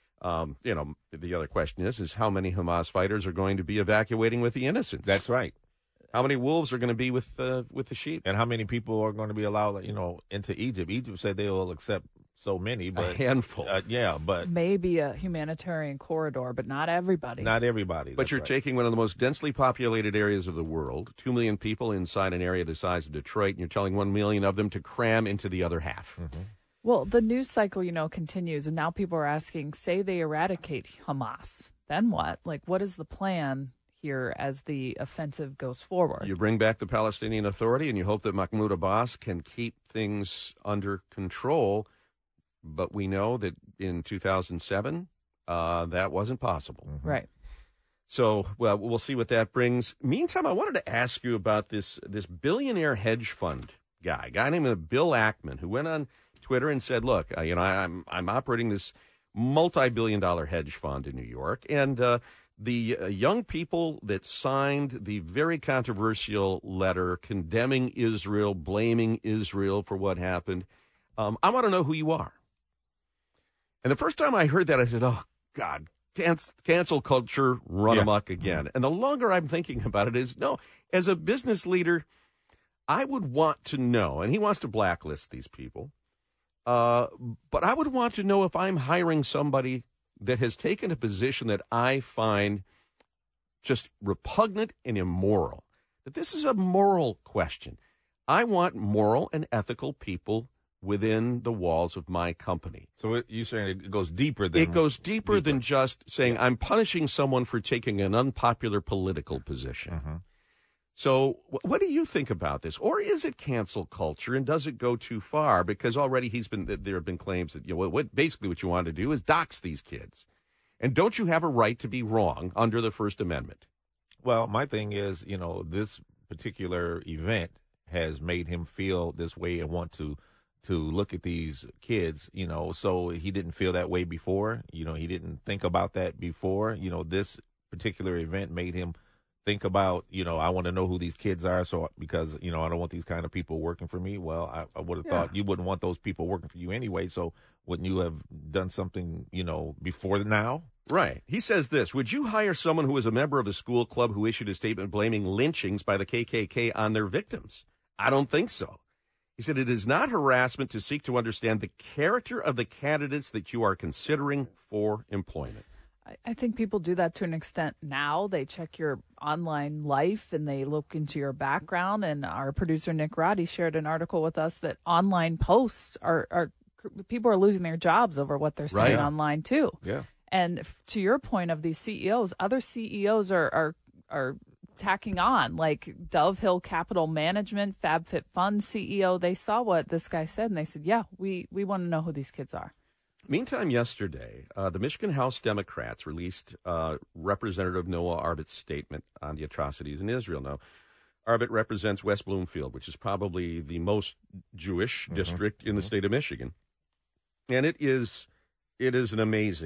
The other question is how many Hamas fighters are going to be evacuating with the innocents?
That's right.
How many wolves are going to be with the sheep?
And how many people are going to be allowed, into Egypt? Egypt said they will accept so many, but
a handful.
But
maybe a humanitarian corridor, but not everybody.
Not everybody.
But you're taking one of the most densely populated areas of the world, 2 million people inside an area the size of Detroit, and you're telling 1 million of them to cram into the other half.
Mm-hmm.
Well, the news cycle, continues, and now people are asking, say they eradicate Hamas, then what? Like, what is the plan here as the offensive goes forward?
You bring back the Palestinian Authority, and you hope that Mahmoud Abbas can keep things under control, but we know that in 2007, that wasn't possible.
Mm-hmm. Right.
So, well, we'll see what that brings. Meantime, I wanted to ask you about this billionaire hedge fund guy named Bill Ackman, who went on Twitter and said, look, I'm operating this multi-billion-dollar hedge fund in New York, and the young people that signed the very controversial letter condemning Israel, blaming Israel for what happened, I want to know who you are. And the first time I heard that, I said, oh, God, cancel culture run amok again. And the longer I'm thinking about it is, no, as a business leader, I would want to know, and he wants to blacklist these people, but I would want to know if I'm hiring somebody that has taken a position that I find just repugnant and immoral, that this is a moral question. I want moral and ethical people within the walls of my company.
So you're saying it goes deeper than...
It goes deeper than just saying I'm punishing someone for taking an unpopular political position.
Mm-hmm.
So what do you think about this? Or is it cancel culture, and does it go too far? Because already there have been claims that basically what you want to do is dox these kids. And don't you have a right to be wrong under the First Amendment?
Well, my thing is, this particular event has made him feel this way and want to look at these kids, so he didn't feel that way before. He didn't think about that before. This particular event made him think about, I want to know who these kids are, because, I don't want these kind of people working for me. Well, I would have thought you wouldn't want those people working for you anyway, so wouldn't you have done something, before now?
Right. He says this: would you hire someone who was a member of a school club who issued a statement blaming lynchings by the KKK on their victims? I don't think so. He said, it is not harassment to seek to understand the character of the candidates that you are considering for employment.
I think people do that to an extent now. They check your online life and they look into your background. And our producer, Nick Roddy, shared an article with us that online posts are people are losing their jobs over what they're saying online, too.
Yeah.
And to your point of these CEOs, other CEOs are tacking on, like Dove Hill Capital Management, FabFitFun CEO. They saw what this guy said and they said, yeah, we want to know who these kids are.
Meantime, yesterday, the Michigan House Democrats released Representative Noah Arbit's statement on the atrocities in Israel. Now, Arbit represents West Bloomfield, which is probably the most Jewish district in the state of Michigan. And it is an amazing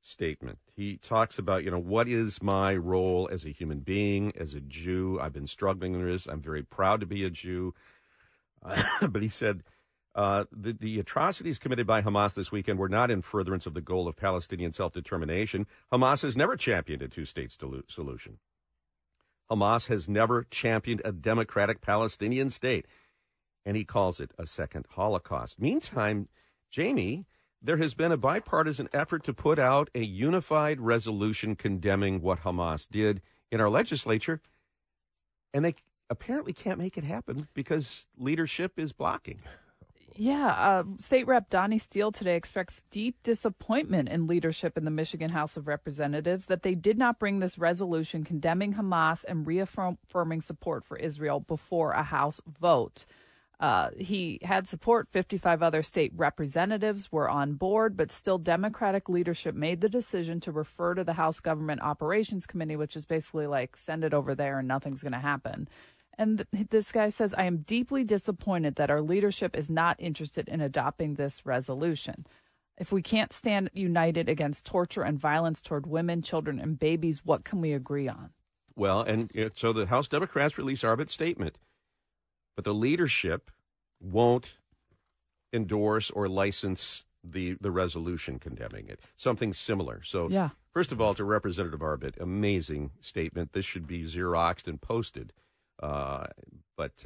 statement. He talks about, what is my role as a human being, as a Jew? I've been struggling with this. I'm very proud to be a Jew. But he said the atrocities committed by Hamas this weekend were not in furtherance of the goal of Palestinian self-determination. Hamas has never championed a two-state solution. Hamas has never championed a democratic Palestinian state. And he calls it a second Holocaust. Meantime, Jamie, there has been a bipartisan effort to put out a unified resolution condemning what Hamas did in our legislature, and they apparently can't make it happen because leadership is blocking.
Yeah, State Rep Donnie Steele today expressed deep disappointment in leadership in the Michigan House of Representatives that they did not bring this resolution condemning Hamas and reaffirming support for Israel before a House vote. He had support. 55 other state representatives were on board, but still Democratic leadership made the decision to refer to the House Government Operations Committee, which is basically like send it over there and nothing's going to happen. And this guy says, I am deeply disappointed that our leadership is not interested in adopting this resolution. If we can't stand united against torture and violence toward women, children, and babies, what can we agree on?
Well, and so the House Democrats release Arbit's statement, but the leadership won't endorse or license the resolution condemning it. Something similar. So, yeah. First of all, to Representative Arbit, amazing statement. This should be Xeroxed and posted. But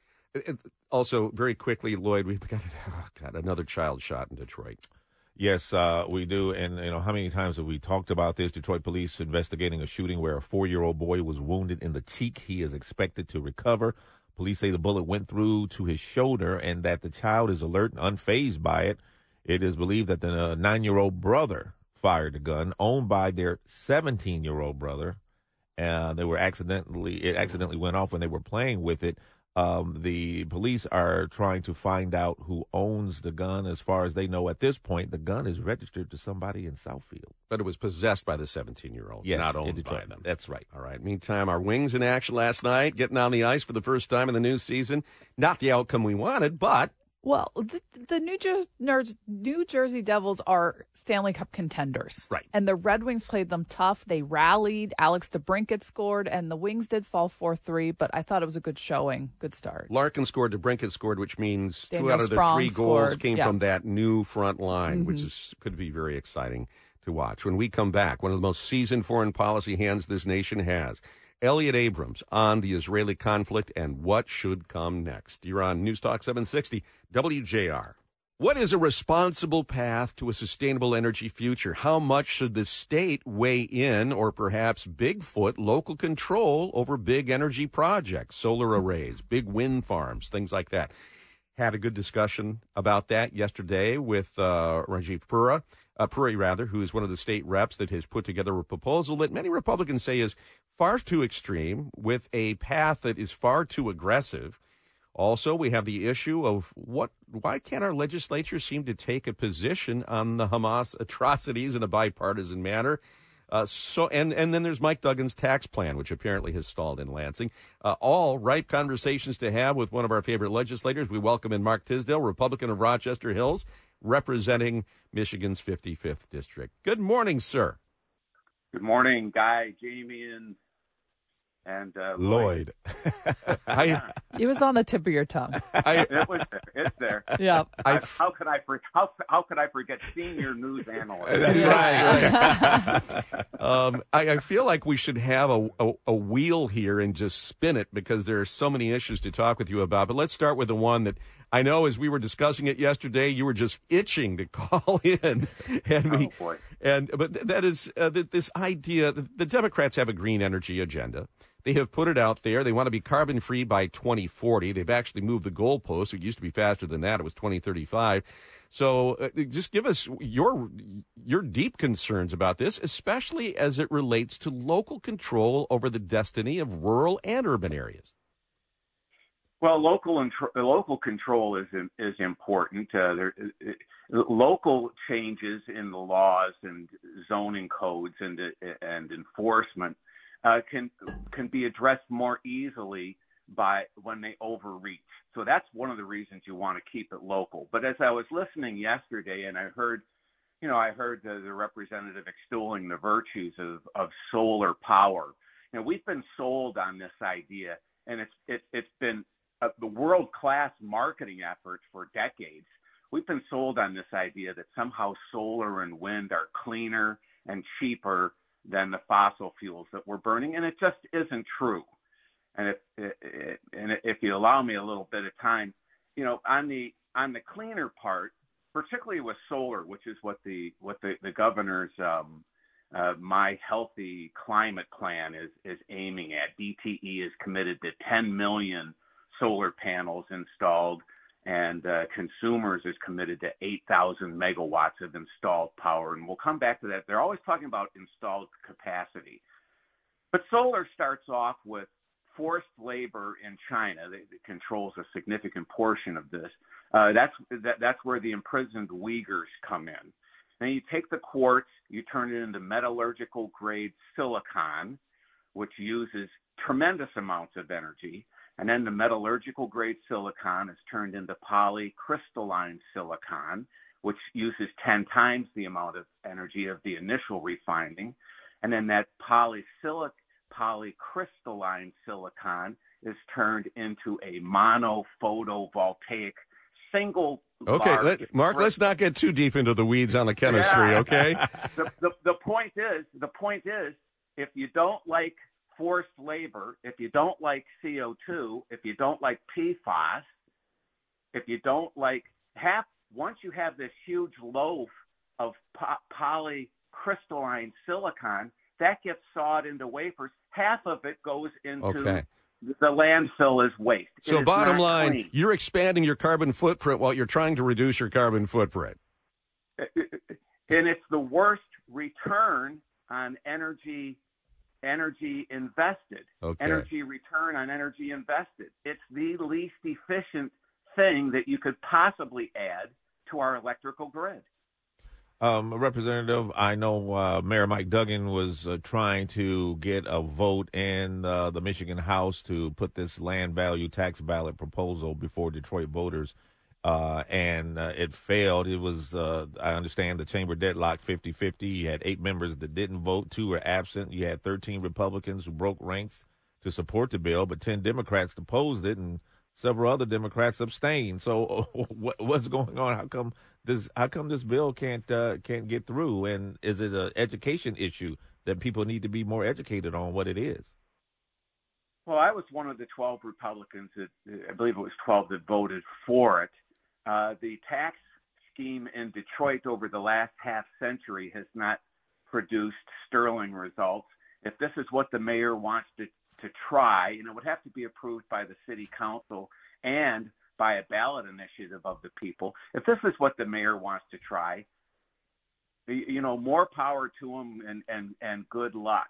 also, very quickly, Lloyd, we've got another child shot in Detroit.
Yes, we do. And, how many times have we talked about this? Detroit police investigating a shooting where a 4-year-old boy was wounded in the cheek. He is expected to recover. Police say the bullet went through to his shoulder and that the child is alert and unfazed by it. It is believed that the 9-year-old brother fired the gun, owned by their 17-year-old brother. It accidentally went off when they were playing with it. The police are trying to find out who owns the gun. As far as they know at this point, the gun is registered to somebody in Southfield.
But it was possessed by the 17-year-old,
yes,
not owned by them.
That's right.
All right. Meantime, our Wings in action last night, getting on the ice for the first time in the new season. Not the outcome we wanted, but...
Well, the New Jersey Devils are Stanley Cup contenders.
Right.
And the Red Wings played them tough. They rallied. Alex DeBrincat scored, and the Wings did fall 4-3, but I thought it was a good showing, good start.
Larkin scored, DeBrincat scored, which means
Daniel
2 out of the 3 goals came
from
that new front line, which could be very exciting to watch. When we come back, one of the most seasoned foreign policy hands this nation has, Elliot Abrams on the Israeli conflict and what should come next. You're on News Talk 760 WJR. What is a responsible path to a sustainable energy future? How much should the state weigh in, or perhaps Bigfoot local control over big energy projects, solar arrays, big wind farms, things like that? Had a good discussion about that yesterday with Rajiv Puri, who is one of the state reps that has put together a proposal that many Republicans say is far too extreme, with a path that is far too aggressive. Also, we have the issue of why can't our legislature seem to take a position on the Hamas atrocities in a bipartisan manner? And then there's Mike Duggan's tax plan, which apparently has stalled in Lansing. All ripe conversations to have with one of our favorite legislators. We welcome in Mark Tisdale, Republican of Rochester Hills, representing Michigan's 55th district. Good morning, sir.
Good morning, Guy, Jamie, and
Lloyd.
It was on the tip of your tongue.
It was there. It's there.
Yeah.
How could I forget senior news analyst?
That's right. I feel like we should have a wheel here and just spin it because there are so many issues to talk with you about. But let's start with the one that I know as we were discussing it yesterday, you were just itching to call in. But that is this idea. The Democrats have a green energy agenda. They have put it out there. They want to be carbon-free by 2040. They've actually moved the goalpost. It used to be faster than that. It was 2035. So just give us your deep concerns about this, especially as it relates to local control over the destiny of rural and urban areas.
Well, local control is important. Local changes in the laws and zoning codes and enforcement can be addressed more easily by when they overreach. So that's one of the reasons you want to keep it local. But as I was listening yesterday and I heard I heard the representative extolling the virtues of solar power. We've been sold on this idea, and it's been the world-class marketing effort for decades. We've been sold on this idea that somehow solar and wind are cleaner and cheaper than the fossil fuels that we're burning, and it just isn't true. And if you allow me a little bit of time, on the cleaner part, particularly with solar, which is what the governor's My Healthy Climate Plan is aiming at. DTE is committed to 10 million solar panels installed, and Consumers is committed to 8,000 megawatts of installed power. And we'll come back to that. They're always talking about installed capacity. But solar starts off with forced labor in China that controls a significant portion of this. That's where the imprisoned Uyghurs come in. Then you take the quartz, you turn it into metallurgical grade silicon, which uses tremendous amounts of energy. And then the metallurgical grade silicon is turned into polycrystalline silicon, which uses 10 times the amount of energy of the initial refining. And then that polycrystalline silicon is turned into a monophotovoltaic single.
Okay, Mark, let's not get too deep into the weeds on the chemistry, okay?
The point is, if you don't like forced labor, if you don't like CO2, if you don't like PFAS, if you don't like once you have this huge loaf of polycrystalline silicon, that gets sawed into wafers. Half of it goes into the landfill as waste.
So bottom line, you're expanding your carbon footprint while you're trying to reduce your carbon footprint.
And it's the worst return on energy invested. Energy return on energy invested. It's the least efficient thing that you could possibly add to our electrical grid.
Representative, I know Mayor Mike Duggan was trying to get a vote in the Michigan House to put this land value tax ballot proposal before Detroit voters, and it failed. It was, I understand, the chamber deadlocked 50-50. You had 8 members that didn't vote, 2 were absent. You had 13 Republicans who broke ranks to support the bill, but 10 Democrats opposed it, and several other Democrats abstained. So what's going on? How come this bill can't get through? And is it an education issue that people need to be more educated on what it is?
Well, I was one of the 12 Republicans I believe it was 12 that voted for it. The tax scheme in Detroit over the last half century has not produced sterling results. If this is what the mayor wants to try, and it would have to be approved by the city council and by a ballot initiative of the people. If this is what the mayor wants to try, more power to him and good luck.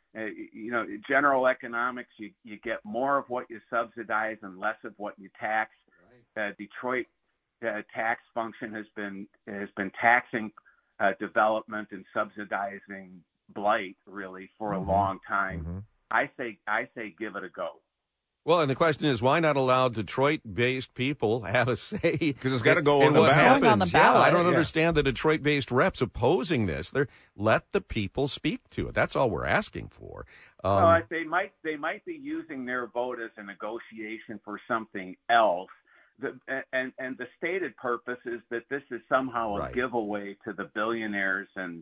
General economics, you get more of what you subsidize and less of what you tax. Right. Detroit tax function has been taxing development and subsidizing blight really for a long time. Mm-hmm. I say give it a go.
Well, and the question is, why not allow Detroit-based people have a say?
Because it's got to go on the
ballot. Yeah, I don't understand the Detroit-based reps opposing this. Let the people speak to it. That's all we're asking for.
They might be using their vote as a negotiation for something else. And the stated purpose is that this is somehow a giveaway to the billionaires and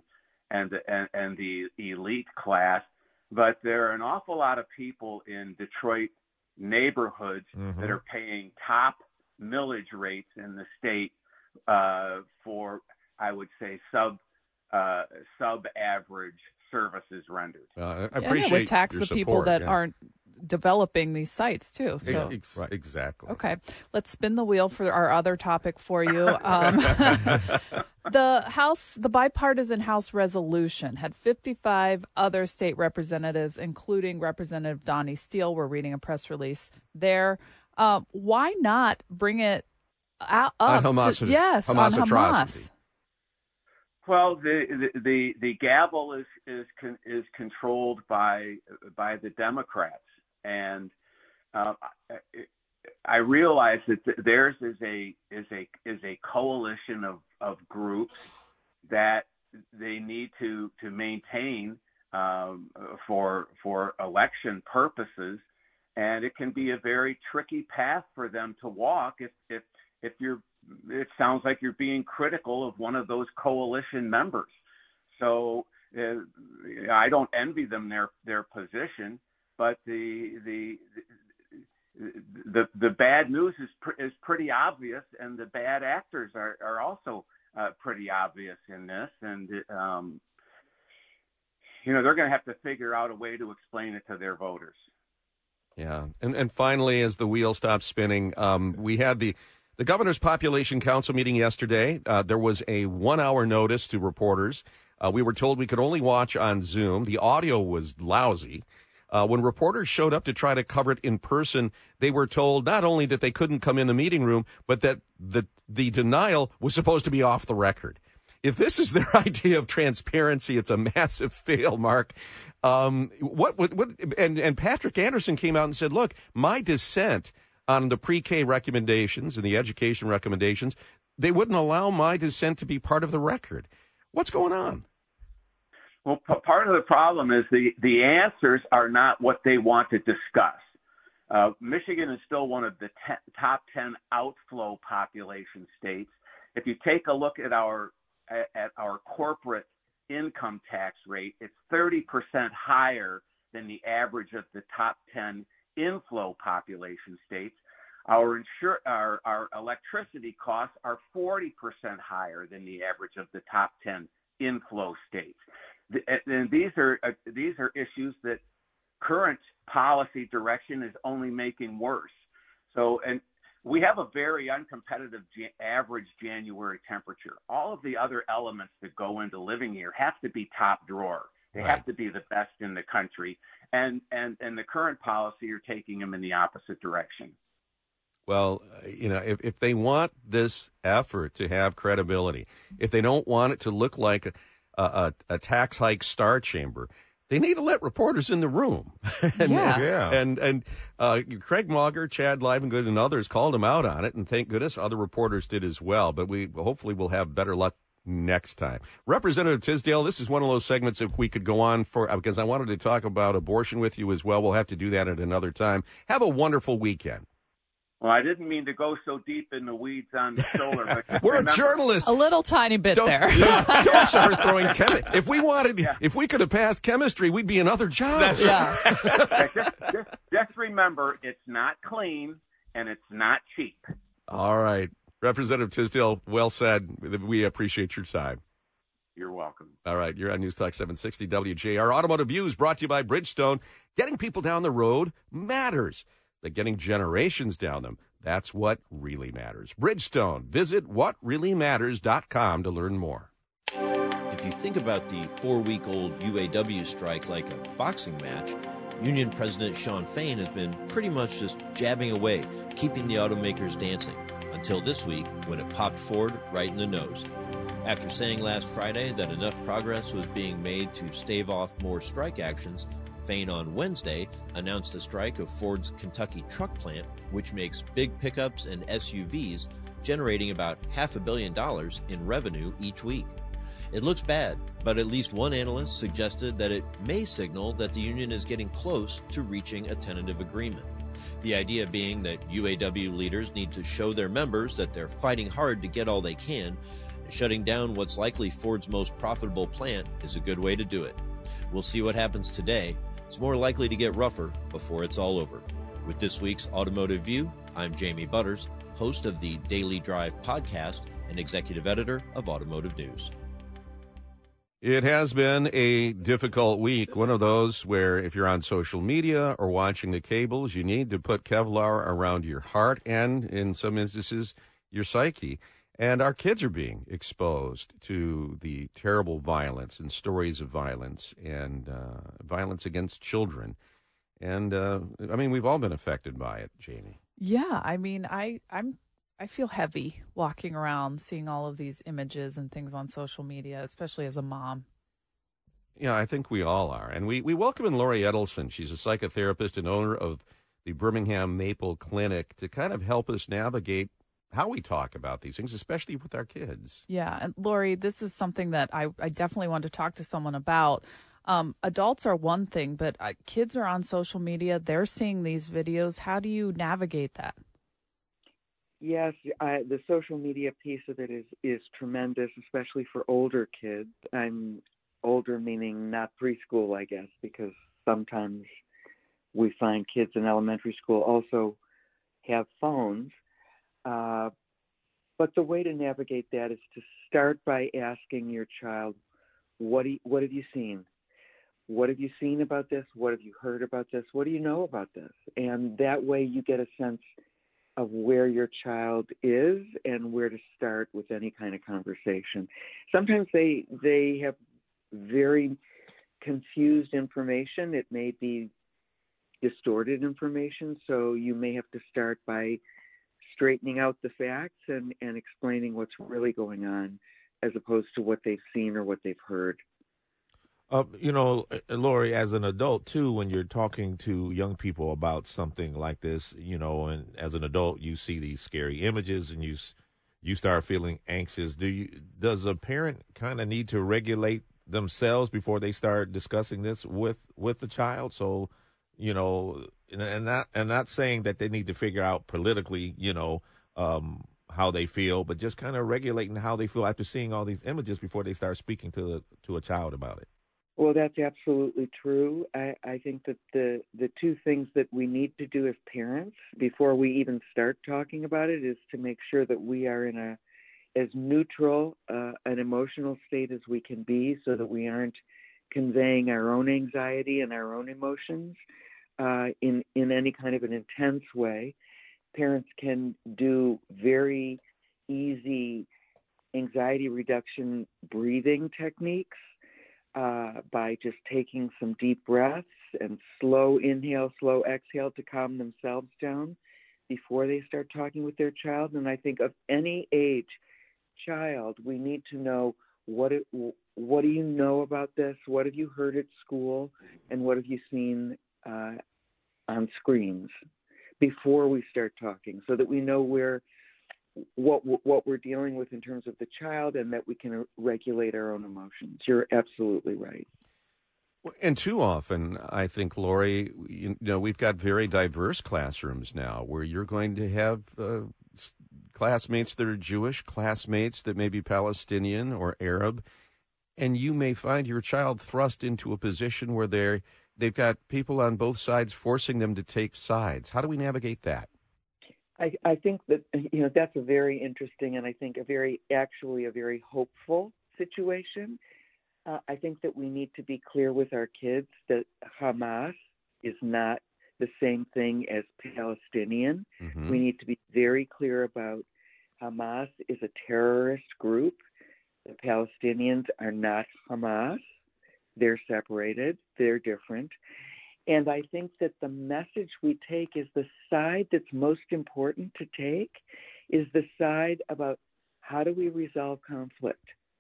the elite class. But there are an awful lot of people in Detroit neighborhoods that are paying top millage rates in the state for, I would say, sub-average services rendered.
I appreciate
it would tax
your
the people
support,
that aren't developing these sites too. So
exactly.
Okay, let's spin the wheel for our other topic for you. The bipartisan House resolution had 55 other state representatives, including Representative Donnie Steele. We're reading a press release there. Why not bring it up
on Hamas?
On
Hamas.
Well, the gavel is controlled by the Democrats, and I realize that theirs is a coalition of groups that they need to maintain for election purposes, and it can be a very tricky path for them to walk if you're. It sounds like you're being critical of one of those coalition members. So I don't envy them their position, but the bad news is pretty obvious, and the bad actors are also pretty obvious in this, and they're going to have to figure out a way to explain it to their voters.
Yeah, and finally, as the wheel stops spinning, we had the governor's population council meeting yesterday. There was a 1-hour notice to reporters. We were told we could only watch on Zoom. The audio was lousy. When reporters showed up to try to cover it in person, they were told not only that they couldn't come in the meeting room, but that the denial was supposed to be off the record. If this is their idea of transparency, it's a massive fail, Mark. And Patrick Anderson came out and said, look, my dissent on the pre-K recommendations and the education recommendations, they wouldn't allow my dissent to be part of the record. What's going on?
Well, part of the problem is the answers are not what they want to discuss. Michigan is still one of the top 10 outflow population states. If you take a look at our corporate income tax rate, it's 30% higher than the average of the top 10 inflow population states. Our electricity costs are 40% higher than the average of the top 10 inflow states. And these are issues that current policy direction is only making worse. So, and we have a very uncompetitive average January temperature. All of the other elements that go into living here have to be top drawer. They have to be the best in the country. And the current policy are taking them in the opposite direction.
Well, if they want this effort to have credibility, if they don't want it to look like a tax hike star chamber, they need to let reporters in the room. And Craig Mauger, Chad Livengood, and others called him out on it, and thank goodness other reporters did as well. But we hopefully will have better luck next time. Representative Tisdale, this is one of those segments if we could go on for, because I wanted to talk about abortion with you as well. We'll have to do that at another time. Have a wonderful weekend.
Well, I didn't mean to go so deep in the weeds on solar. But
we're a journalist.
A little tiny bit there.
Don't start throwing If we could have passed chemistry, we'd be in other jobs.
Just remember, it's not clean and it's not cheap.
All right. Representative Tisdale, well said. We appreciate your time.
You're welcome.
All right. You're on News Talk 760 WJR. Automotive Views brought to you by Bridgestone. Getting people down the road matters. But getting generations down them, that's what really matters. Bridgestone. Visit whatreallymatters.com to learn more.
If you think about the 4-week-old UAW strike like a boxing match, Union President Shawn Fain has been pretty much just jabbing away, keeping the automakers dancing, until this week when it popped Ford right in the nose. After saying last Friday that enough progress was being made to stave off more strike actions, Fain on Wednesday announced a strike of Ford's Kentucky truck plant, which makes big pickups and SUVs, generating about $500 million in revenue each week. It looks bad, but at least one analyst suggested that it may signal that the union is getting close to reaching a tentative agreement. The idea being that UAW leaders need to show their members that they're fighting hard to get all they can, and shutting down what's likely Ford's most profitable plant is a good way to do it. We'll see what happens today. It's more likely to get rougher before it's all over. With this week's Automotive View, I'm Jamie Butters, host of the Daily Drive podcast and executive editor of Automotive News.
It has been a difficult week, one of those where if you're on social media or watching the cables, you need to put Kevlar around your heart and, in some instances, your psyche. And our kids are being exposed to the terrible violence and stories of violence and violence against children. And, we've all been affected by it, Jamie.
Yeah, I feel heavy walking around, seeing all of these images and things on social media, especially as a mom.
Yeah, I think we all are. And we welcome in Lori Edelson. She's a psychotherapist and owner of the Birmingham Maple Clinic to kind of help us navigate how we talk about these things, especially with our kids.
Yeah. And Lori, this is something that I definitely want to talk to someone about. Adults are one thing, but kids are on social media. They're seeing these videos. How do you navigate that?
Yes, the social media piece of it is tremendous, especially for older kids. I'm older meaning not preschool, I guess, because sometimes we find kids in elementary school also have phones. But the way to navigate that is to start by asking your child, what have you seen? What have you seen about this? What have you heard about this? What do you know about this? And that way you get a sense of where your child is and where to start with any kind of conversation. Sometimes they have very confused information. It may be distorted information, so you may have to start by straightening out the facts and explaining what's really going on as opposed to what they've seen or what they've heard.
Lori, as an adult, too, when you're talking to young people about something like this, and as an adult, you see these scary images and you start feeling anxious. Does a parent kind of need to regulate themselves before they start discussing this with the child? So, and not saying that they need to figure out politically, how they feel, but just kind of regulating how they feel after seeing all these images before they start speaking to a child about it.
Well, that's absolutely true. I think that the two things that we need to do as parents before we even start talking about it is to make sure that we are in as neutral an emotional state as we can be, so that we aren't conveying our own anxiety and our own emotions in any kind of an intense way. Parents can do very easy anxiety reduction breathing techniques by just taking some deep breaths and slow inhale, slow exhale to calm themselves down before they start talking with their child. And I think of any age child, we need to know what do you know about this? What have you heard at school? And what have you seen on screens before we start talking, so that we know what we're dealing with in terms of the child, and that we can regulate our own emotions. You're absolutely right.
And too often, I think, Lori, we've got very diverse classrooms now where you're going to have classmates that are Jewish, classmates that may be Palestinian or Arab, and you may find your child thrust into a position where they've got people on both sides forcing them to take sides. How do we navigate that?
I think that that's a very interesting, and I think a very hopeful situation. I think that we need to be clear with our kids that Hamas is not the same thing as Palestinian. Mm-hmm. We need to be very clear about Hamas is a terrorist group. The Palestinians are not Hamas. They're separated. They're different. And I think that the message we take is the side that's most important to take is the side about how do we resolve conflict?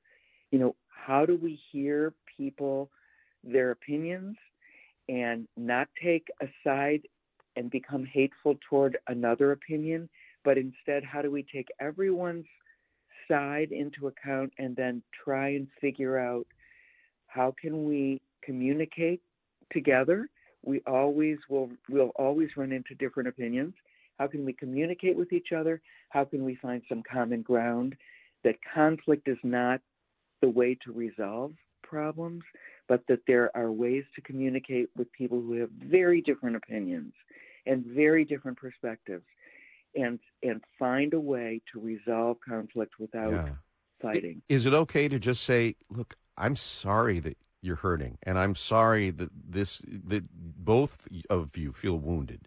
How do we hear people, their opinions, and not take a side and become hateful toward another opinion, but instead, how do we take everyone's side into account and then try and figure out how can we communicate together? We'll always run into different opinions. How can we communicate with each other? How can we find some common ground? That conflict is not the way to resolve problems, but that there are ways to communicate with people who have very different opinions and very different perspectives, and find a way to resolve conflict without fighting.
Is it okay to just say, look, I'm sorry that you're hurting, and I'm sorry that both of you feel wounded?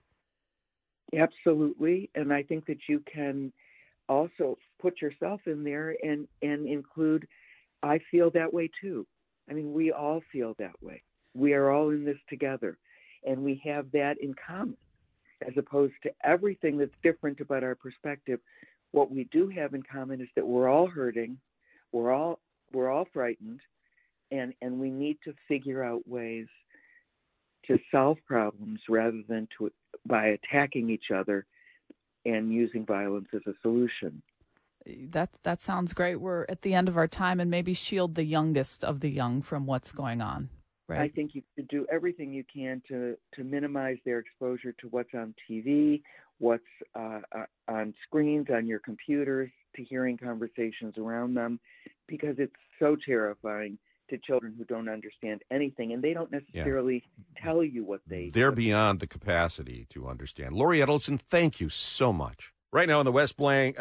Absolutely, and I think that you can also put yourself in there and include, I feel that way too. I mean, we all feel that way. We are all in this together, and we have that in common, as opposed to everything that's different about our perspective. What we do have in common is that we're all hurting, we're all frightened, and we need to figure out ways to solve problems rather than by attacking each other and using violence as a solution.
That sounds great. We're at the end of our time, and maybe shield the youngest of the young from what's going on. Right?
I think you should do everything you can to minimize their exposure to what's on TV, what's on screens, on your computers, to hearing conversations around them, because it's so terrifying to children who don't understand anything, and they don't necessarily tell you what
they're beyond the capacity to understand. Lori Edelson, thank you so much. Right now in the West Bank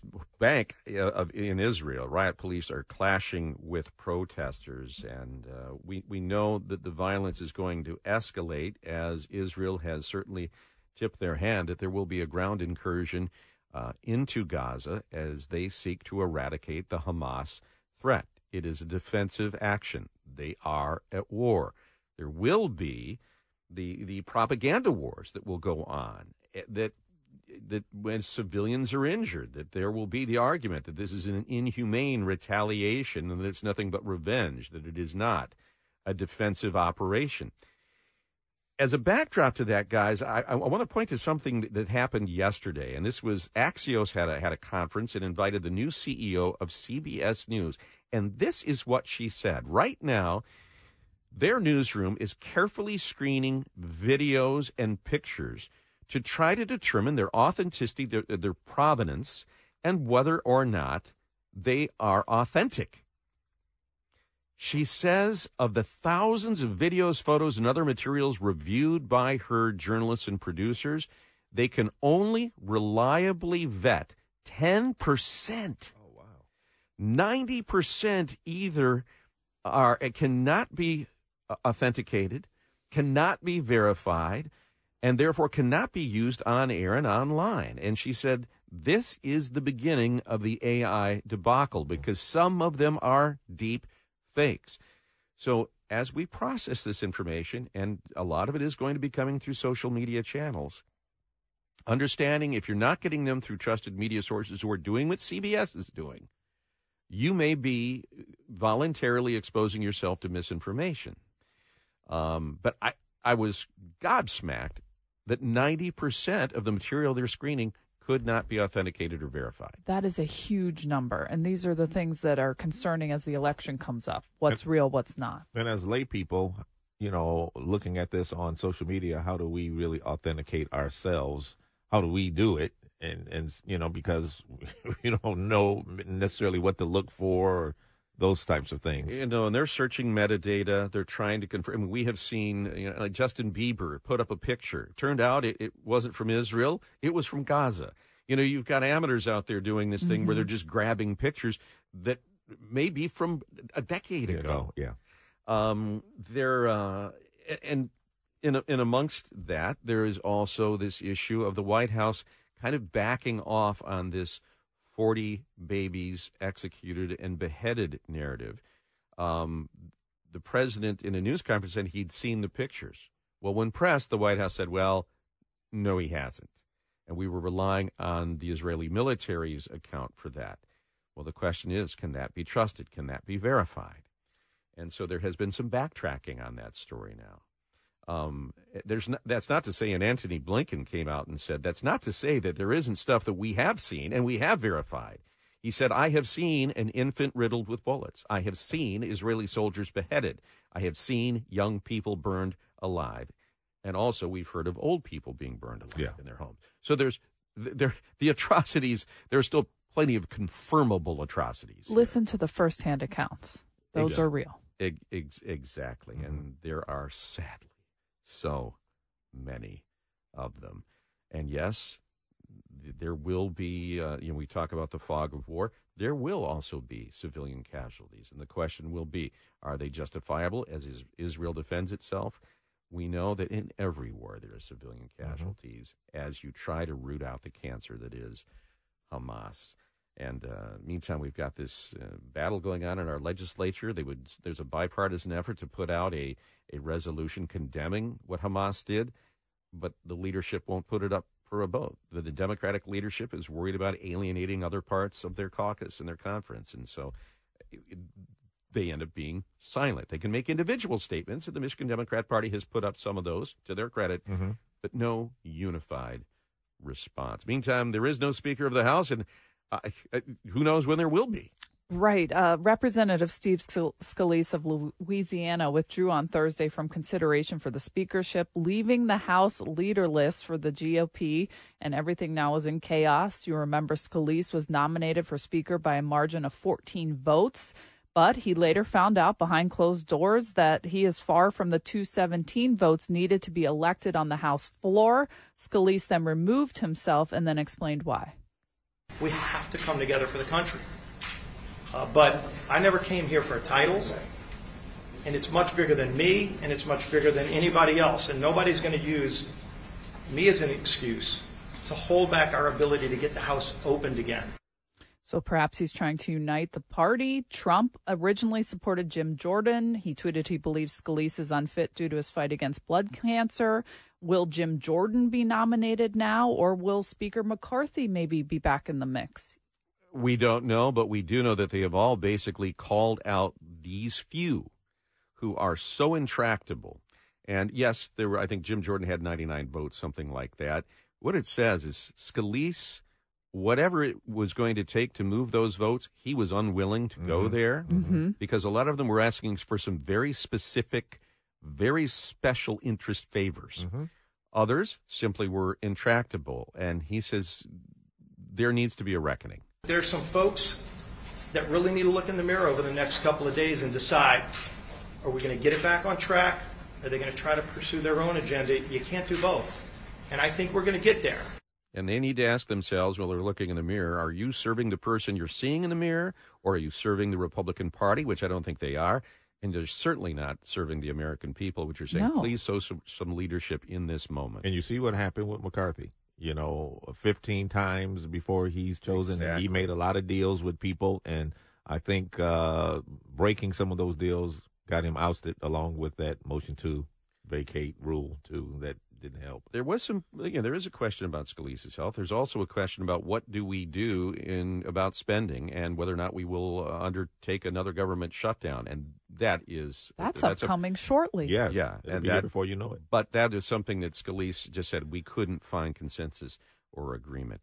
in Israel, riot police are clashing with protesters, and we know that the violence is going to escalate, as Israel has certainly tipped their hand that there will be a ground incursion into Gaza as they seek to eradicate the Hamas threat. It is a defensive action. They are at war. There will be the propaganda wars that will go on, that when civilians are injured, that there will be the argument that this is an inhumane retaliation and that it's nothing but revenge, that it is not a defensive operation. As a backdrop to that, guys, I want to point to something that happened yesterday, and this was Axios had a conference and invited the new CEO of CBS News, and this is what she said. Right now, their newsroom is carefully screening videos and pictures to try to determine their authenticity, their provenance, and whether or not they are authentic. She says of the thousands of videos, photos, and other materials reviewed by her journalists and producers, they can only reliably vet 10%. Oh, wow. 90% either cannot be authenticated, cannot be verified, and therefore cannot be used on air and online. And she said, this is the beginning of the AI debacle, because some of them are deep fakes. So as we process this information, and a lot of it is going to be coming through social media channels, understanding if you're not getting them through trusted media sources who are doing what CBS is doing, you may be voluntarily exposing yourself to misinformation. But I was gobsmacked that 90% of the material they're screening could not be authenticated or verified.
That is a huge number, and these are the things that are concerning as the election comes up. What's real, what's not.
And as lay people, looking at this on social media, how do we really authenticate ourselves? How do we do it? And because we don't know necessarily what to look for, or those types of things.
And they're searching metadata. They're trying to confirm. We have seen, like Justin Bieber put up a picture. Turned out it wasn't from Israel. It was from Gaza. You've got amateurs out there doing this thing where they're just grabbing pictures that may be from a decade ago.
Yeah.
And in amongst that, there is also this issue of the White House kind of backing off on this 40 babies executed and beheaded narrative. The president in a news conference said he'd seen the pictures. Well, when pressed, the White House said, well, no, he hasn't. And we were relying on the Israeli military's account for that. Well, the question is, can that be trusted? Can that be verified? And so there has been some backtracking on that story now. That's not to say, and Antony Blinken came out and said, that's not to say that there isn't stuff that we have seen and we have verified. He said, I have seen an infant riddled with bullets. I have seen Israeli soldiers beheaded. I have seen young people burned alive. And also we've heard of old people being burned alive in their homes. So there's the atrocities. There are still plenty of confirmable atrocities.
Listen to the firsthand accounts. Those are real.
Exactly. And there are sadly so many of them. And yes, there will be, we talk about the fog of war. There will also be civilian casualties. And the question will be, are they justifiable as Israel defends itself? We know that in every war there are civilian casualties as you try to root out the cancer that is Hamas. And meantime, we've got this battle going on in our legislature. There's a bipartisan effort to put out a resolution condemning what Hamas did, but the leadership won't put it up for a vote. The Democratic leadership is worried about alienating other parts of their caucus and their conference, and so they end up being silent. They can make individual statements, and the Michigan Democrat Party has put up some of those to their credit, but no unified response. Meantime, there is no Speaker of the House, and who knows when there will be.
Right. Representative Steve Scalise of Louisiana withdrew on Thursday from consideration for the speakership, leaving the House leaderless for the GOP, and everything now is in chaos. You remember Scalise was nominated for Speaker by a margin of 14 votes, but he later found out behind closed doors that he is far from the 217 votes needed to be elected on the House floor. Scalise then removed himself and then explained why.
We have to come together for the country. But I never came here for a title, and it's much bigger than me, and it's much bigger than anybody else, and nobody's going to use me as an excuse to hold back our ability to get the House opened again.
So perhaps he's trying to unite the party. Trump originally supported Jim Jordan. He tweeted he believes Scalise is unfit due to his fight against blood cancer. Will Jim Jordan be nominated now, or will Speaker McCarthy maybe be back in the mix?
We don't know, but we do know that they have all basically called out these few who are so intractable. And yes, I think Jim Jordan had 99 votes, something like that. What it says is Scalise, whatever it was going to take to move those votes, he was unwilling to go there because a lot of them were asking for some very specific, very special interest favors. Others simply were intractable. And he says there needs to be a reckoning.
There's some folks that really need to look in the mirror over the next couple of days and decide, are we going to get it back on track? Are they going to try to pursue their own agenda? You can't do both. And I think we're going to get there.
And they need to ask themselves while they're looking in the mirror, are you serving the person you're seeing in the mirror, or are you serving the Republican Party, which I don't think they are, and they're certainly not serving the American people, which you're saying, please show some leadership in this moment.
And you see what happened with McCarthy. 15 times before he's chosen. Exactly. He made a lot of deals with people, and I think breaking some of those deals got him ousted, along with that motion to vacate rule, too, that didn't help.
There was there is a question about Scalise's health. There's also a question about what do we do about spending and whether or not we will undertake another government shutdown. And that's
upcoming shortly.
Yes.
Yeah.
And that, before you know it.
But that is something that Scalise just said we couldn't find consensus or agreement.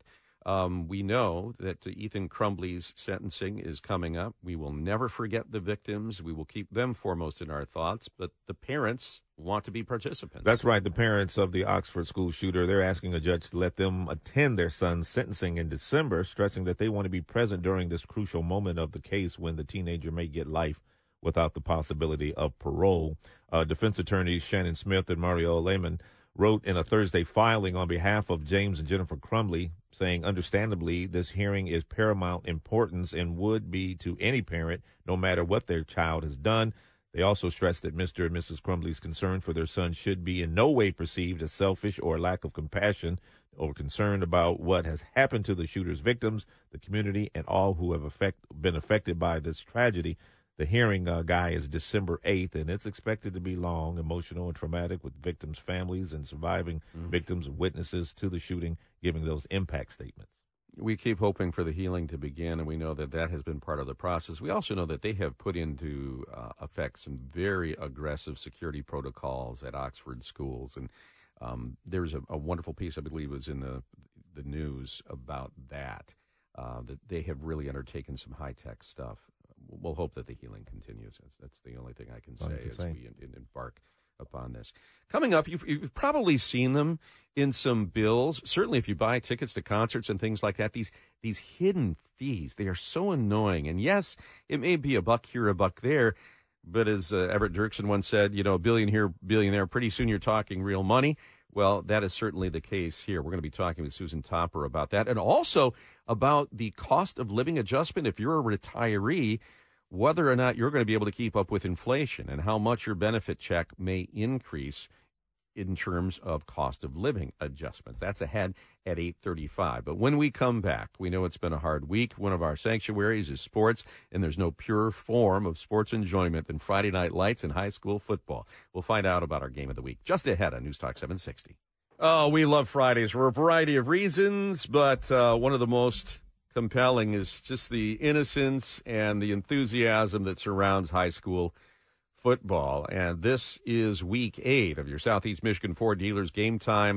We know that Ethan Crumbley's sentencing is coming up. We will never forget the victims. We will keep them foremost in our thoughts, but the parents want to be participants.
That's right. The parents of the Oxford school shooter, they're asking a judge to let them attend their son's sentencing in December, stressing that they want to be present during this crucial moment of the case when the teenager may get life without the possibility of parole. Defense attorneys Shannon Smith and Mario Lehman wrote in a Thursday filing on behalf of James and Jennifer Crumbley, saying, understandably, this hearing is paramount importance and would be to any parent, no matter what their child has done. They also stressed that Mr. and Mrs. Crumbley's concern for their son should be in no way perceived as selfish or lack of compassion or concerned about what has happened to the shooter's victims, the community, and all who have been affected by this tragedy. The hearing, Guy, is December 8th, and it's expected to be long, emotional, and traumatic, with victims' families and surviving victims and witnesses to the shooting giving those impact statements.
We keep hoping for the healing to begin, and we know that that has been part of the process. We also know that they have put into effect some very aggressive security protocols at Oxford schools, and there's a wonderful piece, I believe, was in the news about that they have really undertaken some high-tech stuff. We'll hope that the healing continues. That's the only thing I can say as we embark upon this. Coming up, you've probably seen them in some bills. Certainly if you buy tickets to concerts and things like that, these hidden fees, they are so annoying. And yes, it may be $1 here, $1 there, but as Everett Dirksen once said, a billion here, billion there, pretty soon you're talking real money. Well, that is certainly the case here. We're going to be talking with Susan Topper about that, and also about the cost of living adjustment if you're a retiree, whether or not you're going to be able to keep up with inflation and how much your benefit check may increase in terms of cost of living adjustments. That's ahead at 8:35. But when we come back, we know it's been a hard week. One of our sanctuaries is sports, and there's no purer form of sports enjoyment than Friday night lights and high school football. We'll find out about our game of the week just ahead on News Talk 760. Oh, we love Fridays for a variety of reasons, but one of the most compelling is just the innocence and the enthusiasm that surrounds high school football. And this is week 8 of your Southeast Michigan Ford Dealers Game Time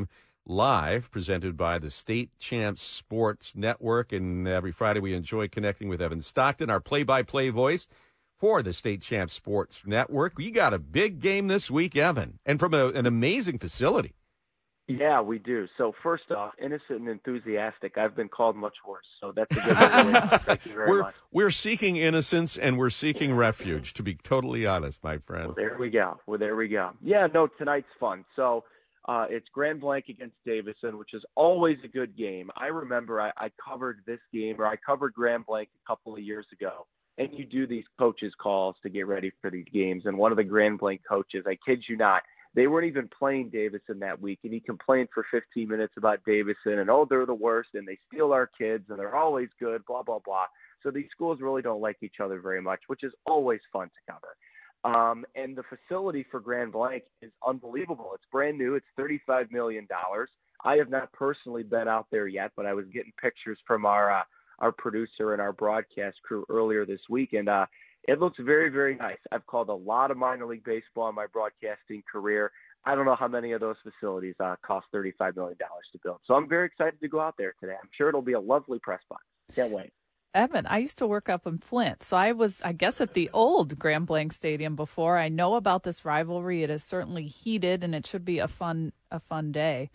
live, presented by the State Champs Sports Network. And every Friday we enjoy connecting with Evan Stockton, our play-by-play voice for the State Champs Sports Network. We got a big game this week, Evan, and from an amazing facility.
Yeah, we do. So first off, innocent and enthusiastic. I've been called much worse, so that's a good way. Thank you very much.
We're seeking innocence and we're seeking refuge, to be totally honest, my friend.
Well, there we go. Yeah, no, tonight's fun. So it's Grand Blanc against Davison, which is always a good game. I remember I covered this game, or I covered Grand Blanc a couple of years ago, and you do these coaches' calls to get ready for these games. And one of the Grand Blanc coaches, I kid you not, they weren't even playing Davison that week, and he complained for 15 minutes about Davison, and, they're the worst, and they steal our kids, and they're always good, blah, blah, blah. So these schools really don't like each other very much, which is always fun to cover. And the facility for Grand Blanc is unbelievable. It's brand new. It's $35 million. I have not personally been out there yet, but I was getting pictures from our producer and our broadcast crew earlier this week, and it looks very, very nice. I've called a lot of minor league baseball in my broadcasting career. I don't know how many of those facilities cost $35 million to build. So I'm very excited to go out there today. I'm sure it'll be a lovely press box. Can't wait.
Evan, I used to work up in Flint, so I was, I guess, at the old Grand Blanc Stadium before. I know about this rivalry. It is certainly heated, and it should be a fun day.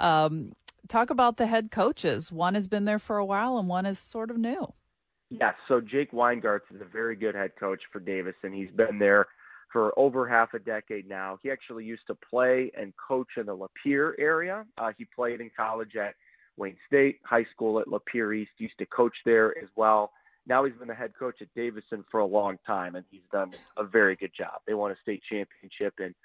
Talk about the head coaches. One has been there for a while, and one is sort of new.
Yes, so Jake Weingartz is a very good head coach for Davison. He's been there for over half a decade now. He actually used to play and coach in the Lapeer area. He played in college at Wayne State, high school at Lapeer East, used to coach there as well. Now he's been the head coach at Davison for a long time, and he's done a very good job. They won a state championship in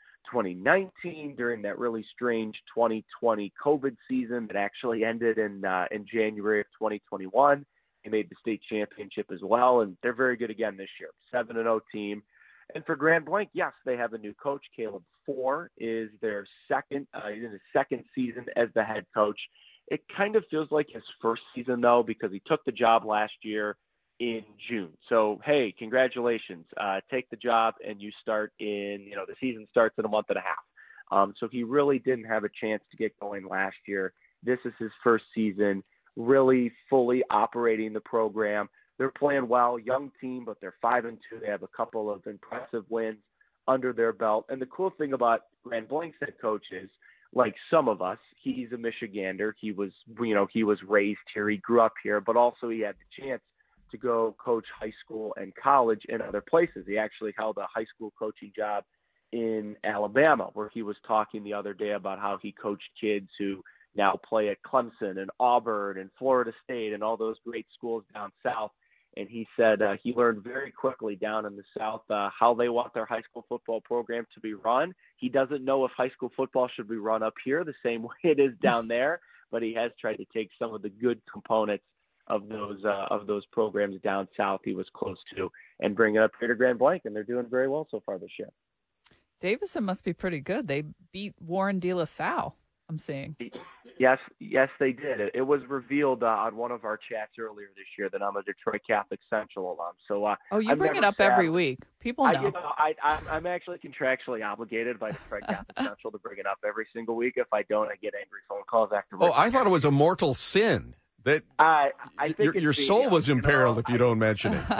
2019 during that really strange 2020 COVID season that actually ended in January of 2021. They made the state championship as well, and they're very good again this year. 7-0 team. And for Grand Blanc, yes, they have a new coach. Caleb Four is their second season as the head coach. It kind of feels like his first season, though, because he took the job last year in June. So, hey, congratulations. Take the job, and you start the season starts in a month and a half. So he really didn't have a chance to get going last year. This is his first season, really fully operating the program. They're playing well, young team, but they're 5-2. They have a couple of impressive wins under their belt. And the cool thing about Grand Blanc's head coach is, like some of us, he's a Michigander. He was raised here. He grew up here, but also he had the chance to go coach high school and college in other places. He actually held a high school coaching job in Alabama, where he was talking the other day about how he coached kids who now play at Clemson and Auburn and Florida State and all those great schools down south. And he said he learned very quickly down in the South how they want their high school football program to be run. He doesn't know if high school football should be run up here the same way it is down there, but he has tried to take some of the good components of those programs down south he was close to and bring it up here to Grand Blanc, and they're doing very well so far this year.
Davison must be pretty good. They beat Warren De La Salle, I'm seeing.
Yes, they did. It was revealed on one of our chats earlier this year that I'm a Detroit Catholic Central alum. So,
you bring it up every week. People know.
I'm actually contractually obligated by Detroit Catholic Central to bring it up every single week. If I don't, I get angry phone calls afterwards.
Oh, I thought it was a mortal sin that
I think
your soul was imperiled if you don't mention it.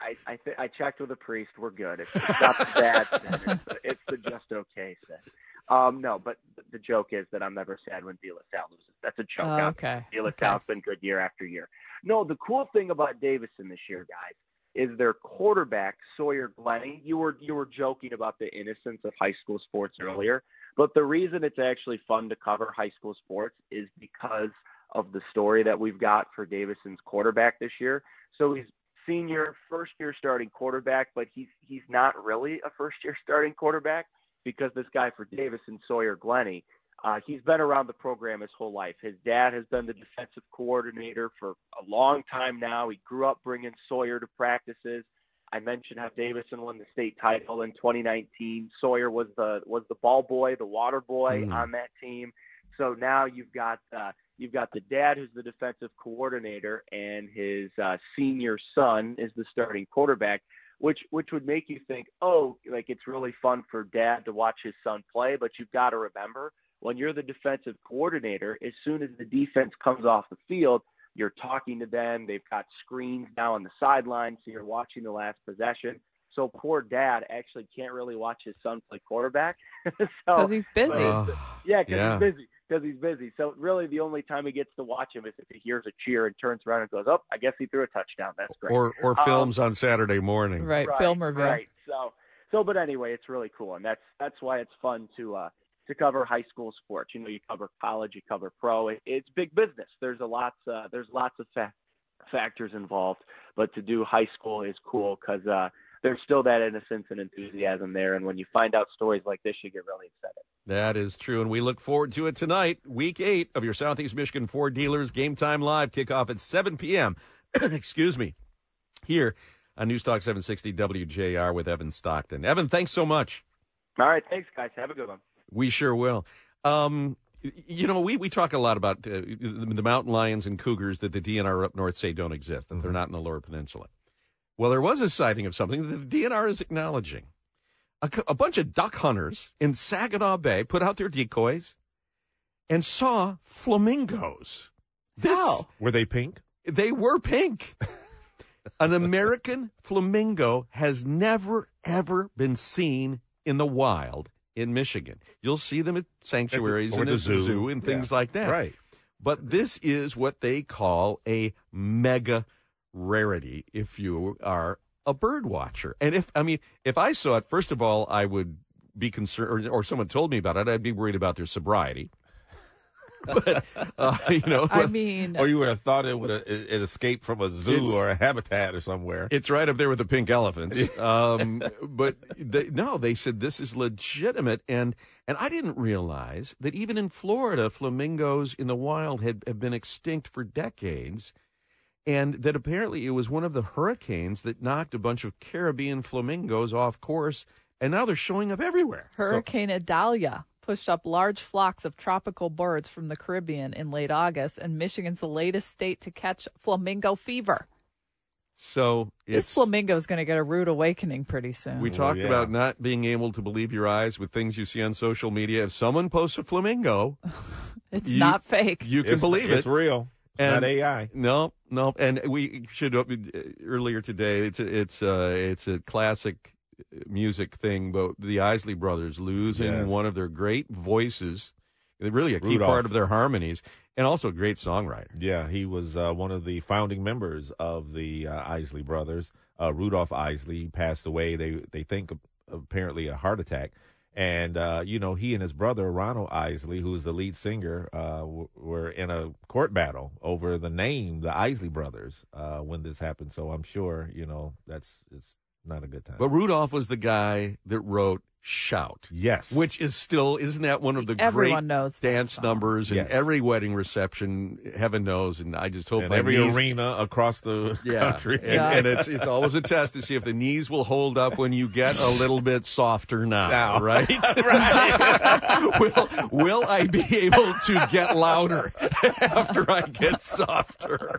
I checked with a priest. We're good. It's not the bad sin. It's the just okay sin. No, but the joke is that I'm never sad when De La Salle loses. That's a joke.
Okay.
De La Salle's been good year after year. No, the cool thing about Davison this year, guys, is their quarterback, Sawyer Glennie. You were joking about the innocence of high school sports earlier, but the reason it's actually fun to cover high school sports is because of the story that we've got for Davison's quarterback this year. So he's senior, first-year starting quarterback, but he's not really a first-year starting quarterback, because this guy for Davison, Sawyer Glennie, he's been around the program his whole life. His dad has been the defensive coordinator for a long time now. He grew up bringing Sawyer to practices. I mentioned how Davison won the state title in 2019. Sawyer was the ball boy, the water boy on that team. So now you've got the dad who's the defensive coordinator, and his senior son is the starting quarterback. Which would make you think, it's really fun for dad to watch his son play. But you've got to remember, when you're the defensive coordinator, as soon as the defense comes off the field, you're talking to them. They've got screens now on the sideline, so you're watching the last possession. So poor dad actually can't really watch his son play quarterback.
Because he's busy.
Because he's busy. So really the only time he gets to watch him is if he hears a cheer and turns around and goes, oh, I guess he threw a touchdown. That's great.
Or films on Saturday morning.
Right, film review.
Right. So, but anyway, it's really cool. And that's why it's fun to cover high school sports. You know, you cover college, you cover pro. It's big business. There's lots of factors involved, but to do high school is cool because there's still that innocence and enthusiasm there. And when you find out stories like this, you get really excited.
That is true, and we look forward to it tonight, Week 8 of your Southeast Michigan Ford Dealers Game Time Live, kickoff at 7 p.m., excuse me, here on News Talk 760 WJR with Evan Stockton. Evan, thanks so much.
All right, thanks, guys. Have a good one.
We sure will. You know, we talk a lot about the mountain lions and cougars that the DNR up north say don't exist, that they're not in the Lower Peninsula. Well, there was a sighting of something that the DNR is acknowledging. A bunch of duck hunters in Saginaw Bay put out their decoys and saw flamingos.
Were they pink?
They were pink. An American flamingo has never, ever been seen in the wild in Michigan. You'll see them at sanctuaries and the zoo and things like that.
Right.
But this is what they call a mega rarity if you are a bird watcher. And if I saw it, first of all, I would be concerned, or someone told me about it, I'd be worried about their sobriety. But,
I mean,
or you would have thought it escaped from a zoo or a habitat or somewhere.
It's right up there with the pink elephants. But they said this is legitimate. And I didn't realize that even in Florida, flamingos in the wild have been extinct for decades. And that apparently it was one of the hurricanes that knocked a bunch of Caribbean flamingos off course. And now they're showing up everywhere.
Hurricane Idalia pushed up large flocks of tropical birds from the Caribbean in late August, and Michigan's the latest state to catch flamingo fever.
So
this flamingo is going to get a rude awakening pretty soon.
We talked about not being able to believe your eyes with things you see on social media. If someone posts a flamingo,
it's not fake.
You can believe it.
It's real. It's not AI.
No. And we should earlier today. It's a classic music thing, but the Isley Brothers losing one of their great voices, really a key part of their harmonies, and also a great songwriter.
Yeah, he was one of the founding members of the Isley Brothers. Rudolph Isley passed away. They think apparently a heart attack. And, he and his brother, Ronald Isley, who's the lead singer, were in a court battle over the name, the Isley Brothers, when this happened. So I'm sure, it's not a good time.
But Rudolph was the guy that wrote Shout.
Yes.
Which is still, isn't that one of the
Everyone
great
knows
dance numbers in every wedding reception, heaven knows, and I just hope
in
my
every
knees,
arena across the country.
And it's always a test to see if the knees will hold up when you get a little bit softer now. Right? Will I be able to get louder after I get softer?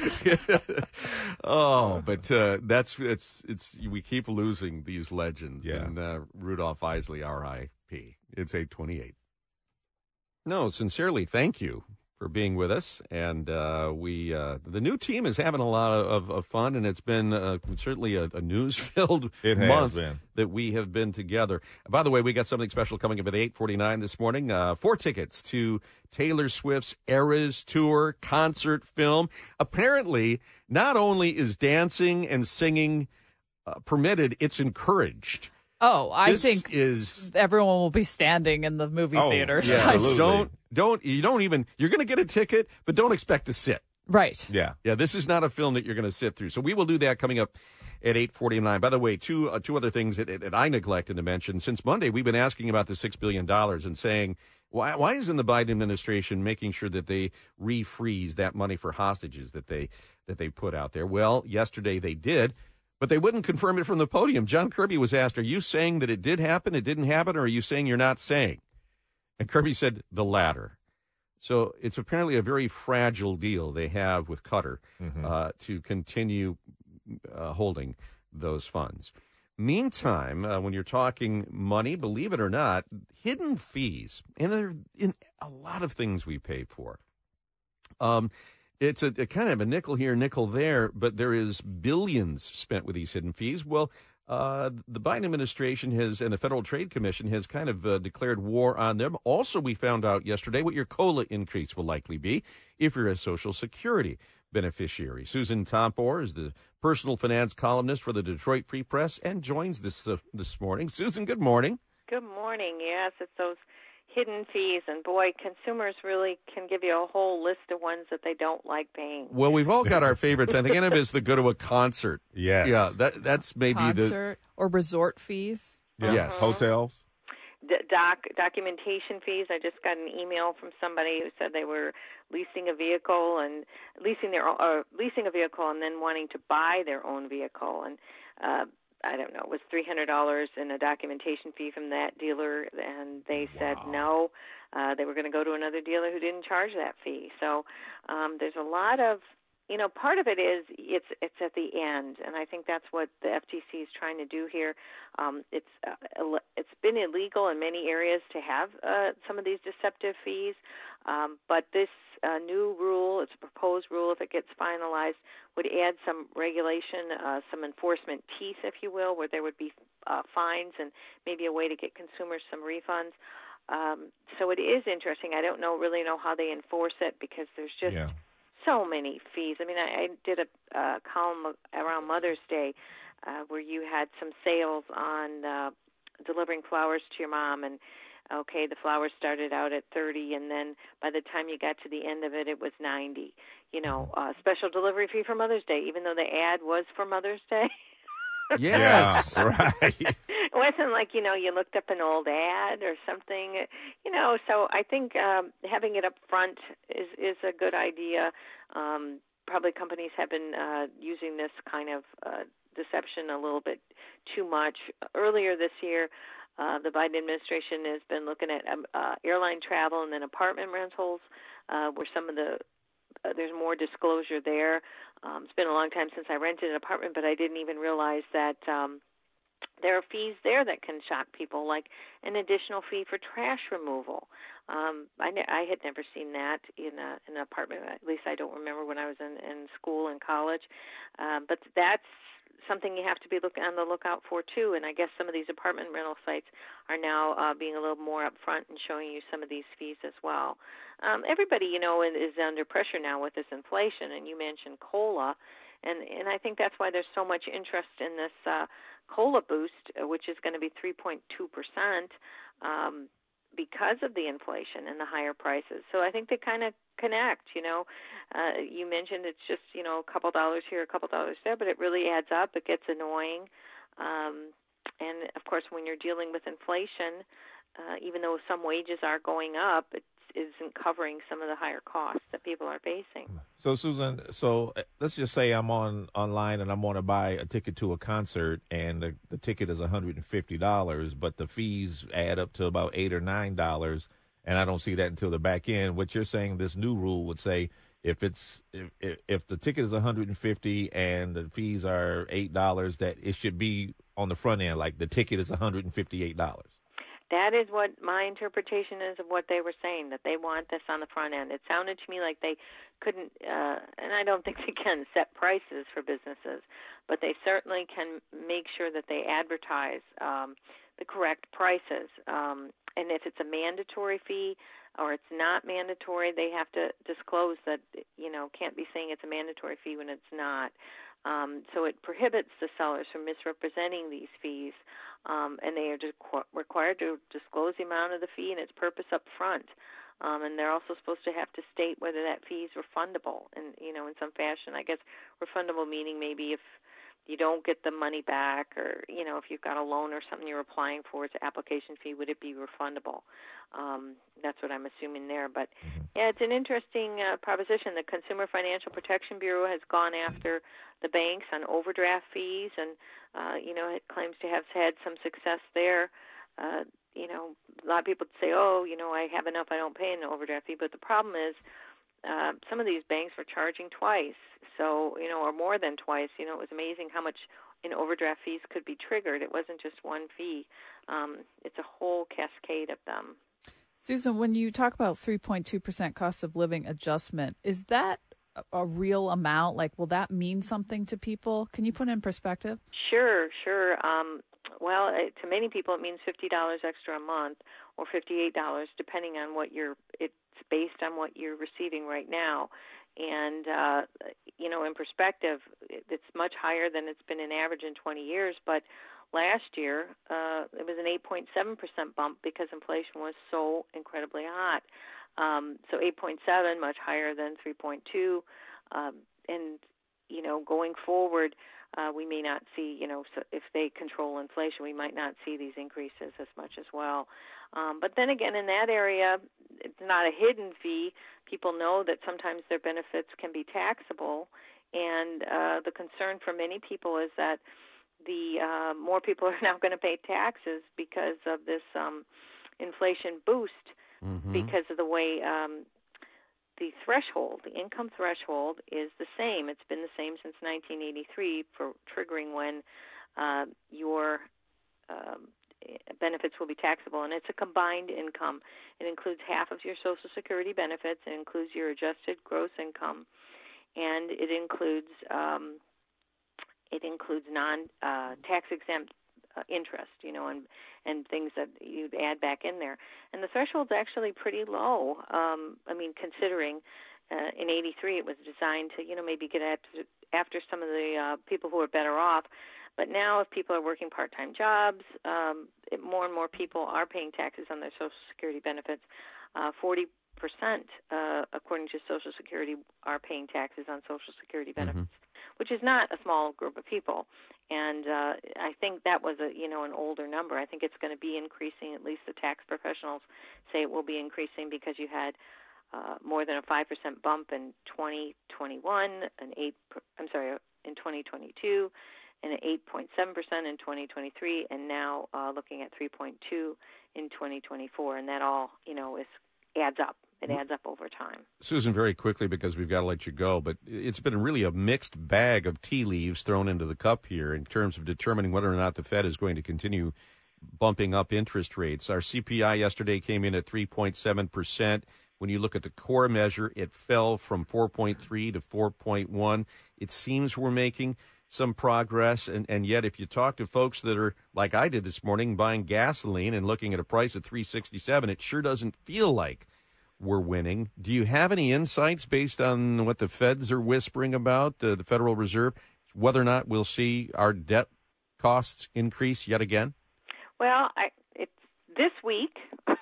But we keep losing these legends.
Yeah.
And Rudolph Isley, R.I.P. It's 8:28. No, sincerely, thank you for being with us. And the new team is having a lot of fun, and it's been certainly a news-filled month that we have been together. By the way, we got something special coming up at 8:49 this morning. 4 tickets to Taylor Swift's Eras Tour concert film. Apparently, not only is dancing and singing permitted, it's encouraged.
Oh, I think
is
everyone will be standing in the movie theaters.
Yeah, you're going to get a ticket, but don't expect to sit.
Right.
Yeah. This is not a film that you're going to sit through. So we will do that coming up at 8:49. By the way, two other things that I neglected to mention. Since Monday, we've been asking about the $6 billion and saying, why isn't the Biden administration making sure that they refreeze that money for hostages that they put out there? Well, yesterday they did. But they wouldn't confirm it from the podium. John Kirby was asked, are you saying that it did happen, it didn't happen, or are you saying you're not saying? And Kirby said the latter. So it's apparently a very fragile deal they have with Qatar to continue holding those funds. Meantime, when you're talking money, believe it or not, hidden fees, and they're in a lot of things we pay for. It's a kind of a nickel here, nickel there, but there is billions spent with these hidden fees. Well, the Biden administration and the Federal Trade Commission has kind of declared war on them. Also, we found out yesterday what your COLA increase will likely be if you're a Social Security beneficiary. Susan Tompor is the personal finance columnist for the Detroit Free Press and joins this morning. Susan, good morning.
Good morning. Yes, it's those hidden fees, and boy, consumers really can give you a whole list of ones that they don't like paying.
Well, we've all got our favorites. I think one of them is to go to a concert.
Yes.
Yeah, that's maybe
concert or resort fees.
Yes.
Hotels.
Documentation fees. I just got an email from somebody who said they were leasing a vehicle and leasing a vehicle and then wanting to buy their own vehicle, and I don't know, it was $300 in a documentation fee from that dealer, and they said no. They were going to go to another dealer who didn't charge that fee. So there's a lot of, part of it is it's at the end, and I think that's what the FTC is trying to do here. It's been illegal in many areas to have some of these deceptive fees, but this new rule, it's a proposed rule, if it gets finalized, would add some regulation, some enforcement teeth, if you will, where there would be fines and maybe a way to get consumers some refunds. So it is interesting. I don't really know how they enforce it because there's just so many fees. I mean, I did a column around Mother's Day where you had some sales on delivering flowers to your mom, and okay, the flowers started out at $30, and then by the time you got to the end of it, it was $90. Special delivery fee for Mother's Day, even though the ad was for Mother's Day.
Yes,
right.
It wasn't like, you looked up an old ad or something, so I think having it up front is a good idea. Probably companies have been using this kind of deception a little bit too much. Earlier this year, the Biden administration has been looking at airline travel and then apartment rentals, where there's more disclosure there. It's been a long time since I rented an apartment, but I didn't even realize that there are fees there that can shock people, like an additional fee for trash removal. I had never seen that in an apartment. At least I don't remember when I was in school and college. But that's something you have to be on the lookout for too. And I guess some of these apartment rental sites are now being a little more upfront and showing you some of these fees as well. Everybody, is under pressure now with this inflation, and you mentioned COLA, and I think that's why there's so much interest in this COLA boost, which is going to be 3.2%. Because of the inflation and the higher prices. So I think they kind of connect, You mentioned it's just, a couple dollars here, a couple dollars there, but it really adds up. It gets annoying. And, of course, when you're dealing with inflation, even though some wages are going up, it isn't covering some of the higher costs that people are facing.
So, Susan, let's just say I'm online and I want to buy a ticket to a concert, and the ticket is $150, but the fees add up to about $8 or $9, and I don't see that until the back end. What you're saying, this new rule would say if the ticket is $150 and the fees are $8, that it should be on the front end, like the ticket is $158.
That is what my interpretation is of what they were saying, that they want this on the front end. It sounded to me like they couldn't, and I don't think they can set prices for businesses, but they certainly can make sure that they advertise the correct prices. And if it's a mandatory fee or it's not mandatory, they have to disclose that, can't be saying it's a mandatory fee when it's not. So it prohibits the sellers from misrepresenting these fees, and they are required to disclose the amount of the fee and its purpose up front. And they're also supposed to have to state whether that fee is refundable in some fashion. I guess refundable meaning maybe if you don't get the money back, or, if you've got a loan or something you're applying for, it's an application fee, would it be refundable? That's what I'm assuming there. But, yeah, it's an interesting proposition. The Consumer Financial Protection Bureau has gone after the banks on overdraft fees, and, it claims to have had some success there. A lot of people say, I have enough, I don't pay an overdraft fee. But the problem is some of these banks were charging twice, or more than twice. It was amazing how much in overdraft fees could be triggered. It wasn't just one fee. It's a whole cascade of them.
Susan, when you talk about 3.2% cost of living adjustment, is that a real amount? Like, will that mean something to people? Can you put it in perspective?
Sure. Well, to many people, it means $50 extra a month or $58, depending on it's based on what you're receiving right now. And, in perspective, it's much higher than it's been an average in 20 years. But last year, it was an 8.7% bump because inflation was so incredibly hot. So 8.7, much higher than 3.2. And, going forward, we may not see, so if they control inflation, we might not see these increases as much as well. But then again, in that area, it's not a hidden fee. People know that sometimes their benefits can be taxable. And the concern for many people is that the more people are now going to pay taxes because of this inflation boost, because of the way the income threshold is the same. It's been the same since 1983 for triggering when your benefits will be taxable, and it's a combined income. It includes half of your Social Security benefits. It includes your adjusted gross income, and it includes non-tax exempt interest, and things that you'd add back in there. And the threshold's actually pretty low. Considering in 83 it was designed to, maybe get after some of the people who are better off. But now if people are working part-time jobs, more and more people are paying taxes on their Social Security benefits. 40%, according to Social Security, are paying taxes on Social Security benefits, which is not a small group of people. And I think that was an older number. I think it's going to be increasing. At least the tax professionals say it will be increasing because you had more than a 5% bump in 2021, in 2022, and an 8.7% in 2023, and now looking at 3.2 in 2024, and that all adds up. It adds up over time.
Susan, very quickly, because we've got to let you go, but it's been really a mixed bag of tea leaves thrown into the cup here in terms of determining whether or not the Fed is going to continue bumping up interest rates. Our CPI yesterday came in at 3.7%. When you look at the core measure, it fell from 4.3 to 4.1. It seems we're making some progress, and yet if you talk to folks that are, like I did this morning, buying gasoline and looking at a price of $3.67, it sure doesn't feel like we're winning. Do you have any insights based on what the Feds are whispering about, the Federal Reserve, whether or not we'll see our debt costs increase yet again?
Well, it's this week.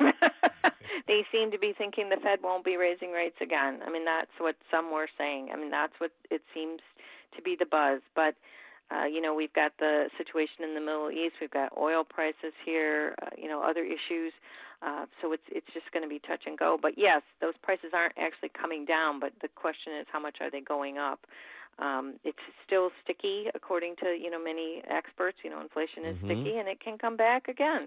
They seem to be thinking the Fed won't be raising rates again. That's what some were saying. That's what it seems to be the buzz. But, we've got the situation in the Middle East. We've got oil prices here, other issues. So it's just going to be touch and go. But, yes, those prices aren't actually coming down, but the question is how much are they going up? It's still sticky, according to, many experts. Inflation is sticky, and it can come back again.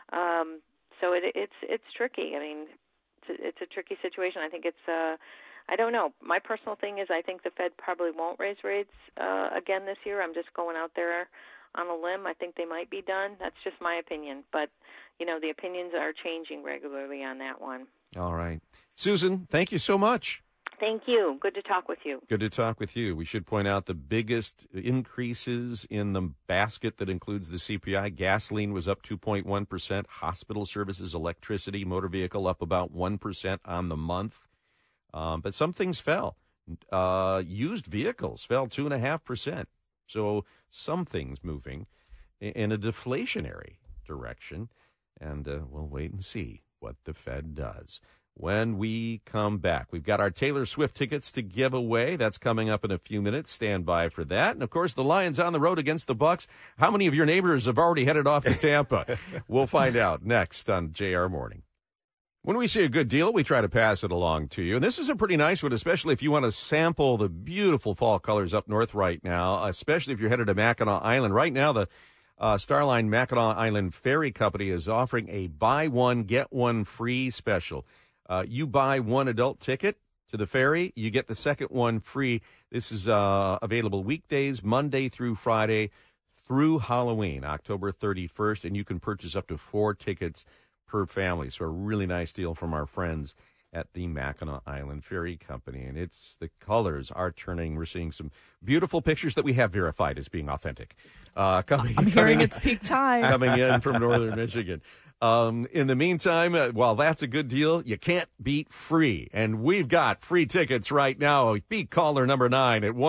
So it's tricky. It's a tricky situation. I think it's I don't know. My personal thing is I think the Fed probably won't raise rates again this year. I'm just going out there on a limb. I think they might be done. That's just my opinion. But, the opinions are changing regularly on that one.
All right. Susan, thank you so much.
Thank you. Good to talk with you.
Good to talk with you. We should point out the biggest increases in the basket that includes the CPI. Gasoline was up 2.1%. Hospital services, electricity, motor vehicle up about 1% on the month. But some things fell. Used vehicles fell 2.5%. So some things moving in a deflationary direction. And we'll wait and see what the Fed does. When we come back, we've got our Taylor Swift tickets to give away. That's coming up in a few minutes. Stand by for that. And, of course, the Lions on the road against the Bucks. How many of your neighbors have already headed off to Tampa? We'll find out next on JR Morning. When we see a good deal, we try to pass it along to you. And this is a pretty nice one, especially if you want to sample the beautiful fall colors up north right now, especially if you're headed to Mackinac Island. Right now, the Starline Mackinac Island Ferry Company is offering a buy one, get one free special. You buy one adult ticket to the ferry, you get the second one free. This is available weekdays, Monday through Friday, through Halloween, October 31st, and you can purchase up to 4 tickets per family. So a really nice deal from our friends at the Mackinac Island Ferry Company. And the colors are turning. We're seeing some beautiful pictures that we have verified as being authentic.
I'm hearing it's peak time.
Coming in from northern Michigan. In the meantime, while that's a good deal, you can't beat free. And we've got free tickets right now. Beat caller number 9 at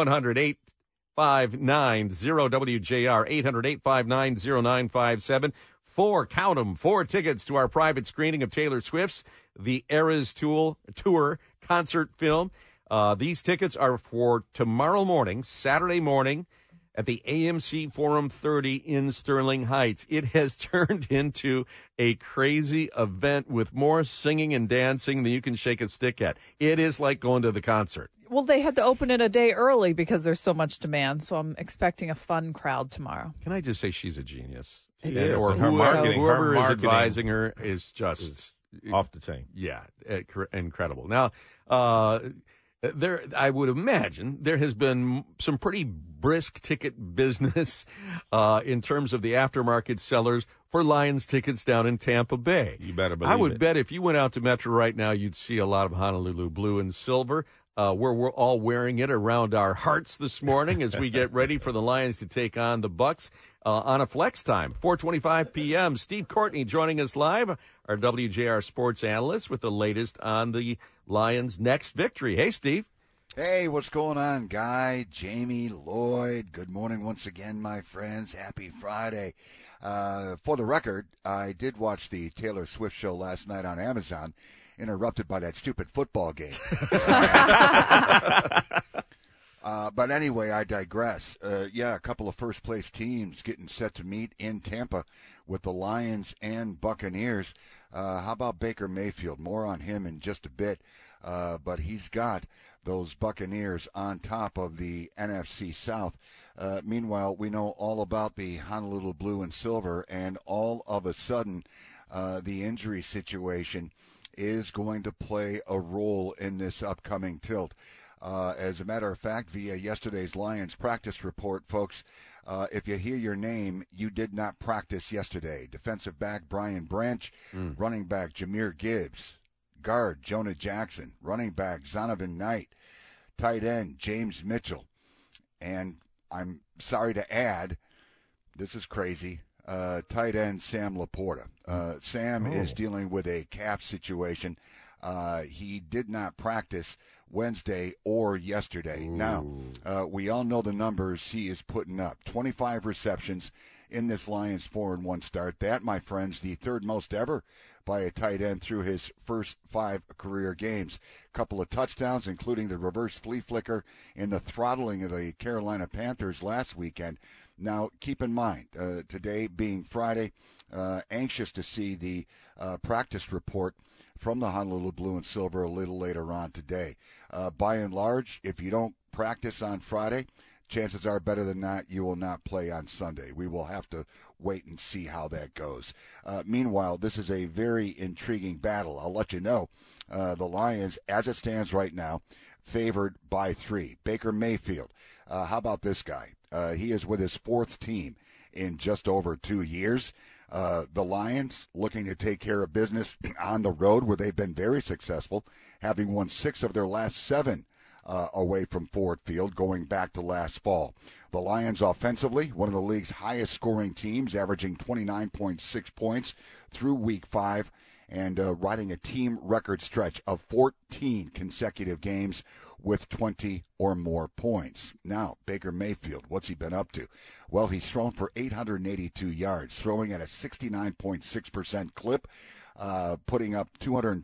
100-859-0WJR, 800-859-0957. 4 tickets to our private screening of Taylor Swift's The Eras Tour concert film. These tickets are for tomorrow morning, Saturday morning, at the AMC Forum 30 in Sterling Heights. It has turned into a crazy event with more singing and dancing than you can shake a stick at. It is like going to the concert.
Well, they had to open it a day early because there's so much demand, so I'm expecting a fun crowd tomorrow.
Can I just say she's a genius?
Or
whoever is advising her is just
off the chain.
Yeah, incredible. Now, I would imagine there has been some pretty brisk ticket business in terms of the aftermarket sellers for Lions tickets down in Tampa Bay.
You better believe it.
I would bet if you went out to Metro right now, you'd see a lot of Honolulu blue and silver. We're all wearing it around our hearts this morning as we get ready for the Lions to take on the Bucks on a flex time, 4:25 p.m. Steve Courtney joining us live, our WJR sports analyst, with the latest on the Lions' next victory. Hey, Steve.
Hey, what's going on, Guy, Jamie, Lloyd? Good morning once again, my friends. Happy Friday. For the record, I did watch the Taylor Swift show last night on Amazon, interrupted by that stupid football game. But anyway, I digress. A couple of first-place teams getting set to meet in Tampa with the Lions and Buccaneers. How about Baker Mayfield? More on him in just a bit. But he's got those Buccaneers on top of the NFC South. Meanwhile, we know all about the Honolulu Blue and Silver, and all of a sudden, the injury situation is going to play a role in this upcoming tilt. As a matter of fact, via yesterday's Lions practice report, folks, if you hear your name, you did not practice yesterday. Defensive back Brian Branch, running back Jahmyr Gibbs, guard Jonah Jackson, running back Zonovan Knight, tight end James Mitchell, and I'm sorry to add, this is crazy, tight end Sam Laporta. Sam is dealing with a calf situation. He did not practice Wednesday or yesterday. Ooh. Now, we all know the numbers he is putting up. 25 receptions in this Lions 4-1 start. That, my friends, the third most ever by a tight end through his first 5 career games. Couple of touchdowns, including the reverse flea flicker in the throttling of the Carolina Panthers last weekend. Now, keep in mind, today being Friday, anxious to see the practice report from the Honolulu Blue and Silver a little later on today. By and large, if you don't practice on Friday, chances are better than not you will not play on Sunday. We will have to wait and see how that goes. Meanwhile, this is a very intriguing battle. I'll let you know. The Lions, as it stands right now, favored by 3. Baker Mayfield. How about this guy? He is with his 4th team in just over 2 years. The Lions looking to take care of business on the road where they've been very successful, having won 6 of their last 7 away from Ford Field going back to last fall. The Lions offensively, one of the league's highest scoring teams, averaging 29.6 points through week 5 and riding a team record stretch of 14 consecutive games with 20 or more points. Now, Baker Mayfield, what's he been up to? Well, he's thrown for 882 yards, throwing at a 69.6% clip, putting up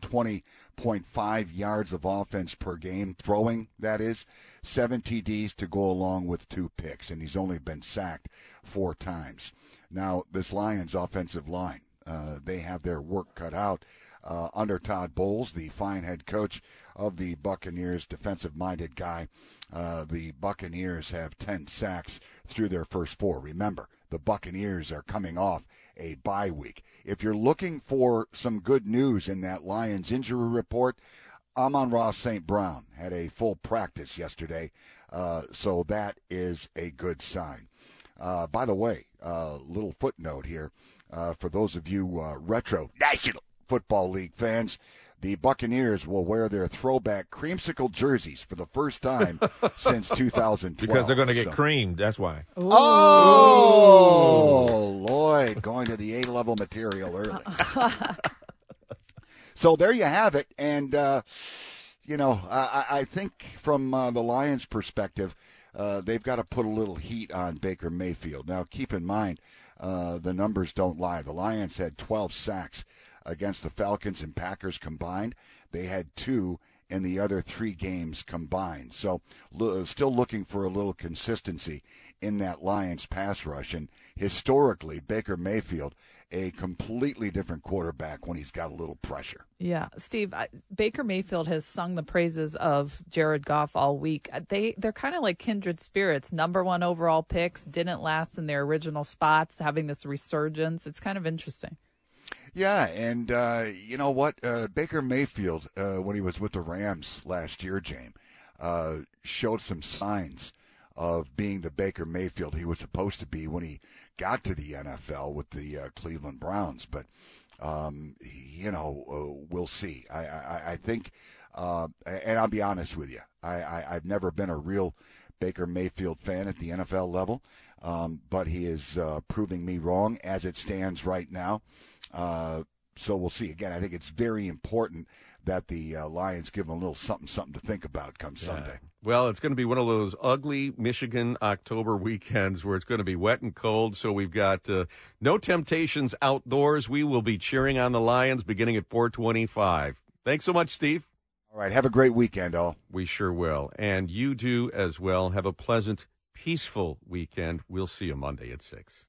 220.5 yards of offense per game, throwing, that is, 7 TDs to go along with 2 picks, and he's only been sacked 4 times. Now, this Lions offensive line, they have their work cut out under Todd Bowles, the fine head coach of the Buccaneers, defensive-minded guy. The Buccaneers have 10 sacks through their first 4. Remember, the Buccaneers are coming off a bye week. If you're looking for some good news in that Lions injury report, Amon-Ra St. Brown had a full practice yesterday, so that is a good sign. By the way, little footnote here for those of you retro National Football League fans. The Buccaneers will wear their throwback creamsicle jerseys for the first time since 2012.
Because they're going to get creamed, that's why.
Oh, Lloyd, going to the A-level material early. So there you have it. And, I think from the Lions' perspective, they've got to put a little heat on Baker Mayfield. Now, keep in mind, the numbers don't lie. The Lions had 12 sacks against the Falcons and Packers combined. They had 2 in the other 3 games combined. So still looking for a little consistency in that Lions pass rush. And historically, Baker Mayfield, a completely different quarterback when he's got a little pressure.
Yeah, Steve, Baker Mayfield has sung the praises of Jared Goff all week. They're kind of like kindred spirits. Number 1 overall picks, didn't last in their original spots, having this resurgence. It's kind of interesting.
Yeah, and you know what? Baker Mayfield, when he was with the Rams last year, James, showed some signs of being the Baker Mayfield he was supposed to be when he got to the NFL with the Cleveland Browns. But, we'll see. I think, and I'll be honest with you, I've never been a real Baker Mayfield fan at the NFL level, but he is proving me wrong as it stands right now. So we'll see. Again, I think it's very important that the Lions give them a little something to think about come Sunday.
Well, it's going to be one of those ugly Michigan October weekends where it's going to be wet and cold. So we've got no temptations outdoors. We will be cheering on the Lions beginning at 4:25. Thanks so much, Steve.
All right. Have a great weekend, all.
We sure will. And you do as well. Have a pleasant, peaceful weekend. We'll see you Monday at 6.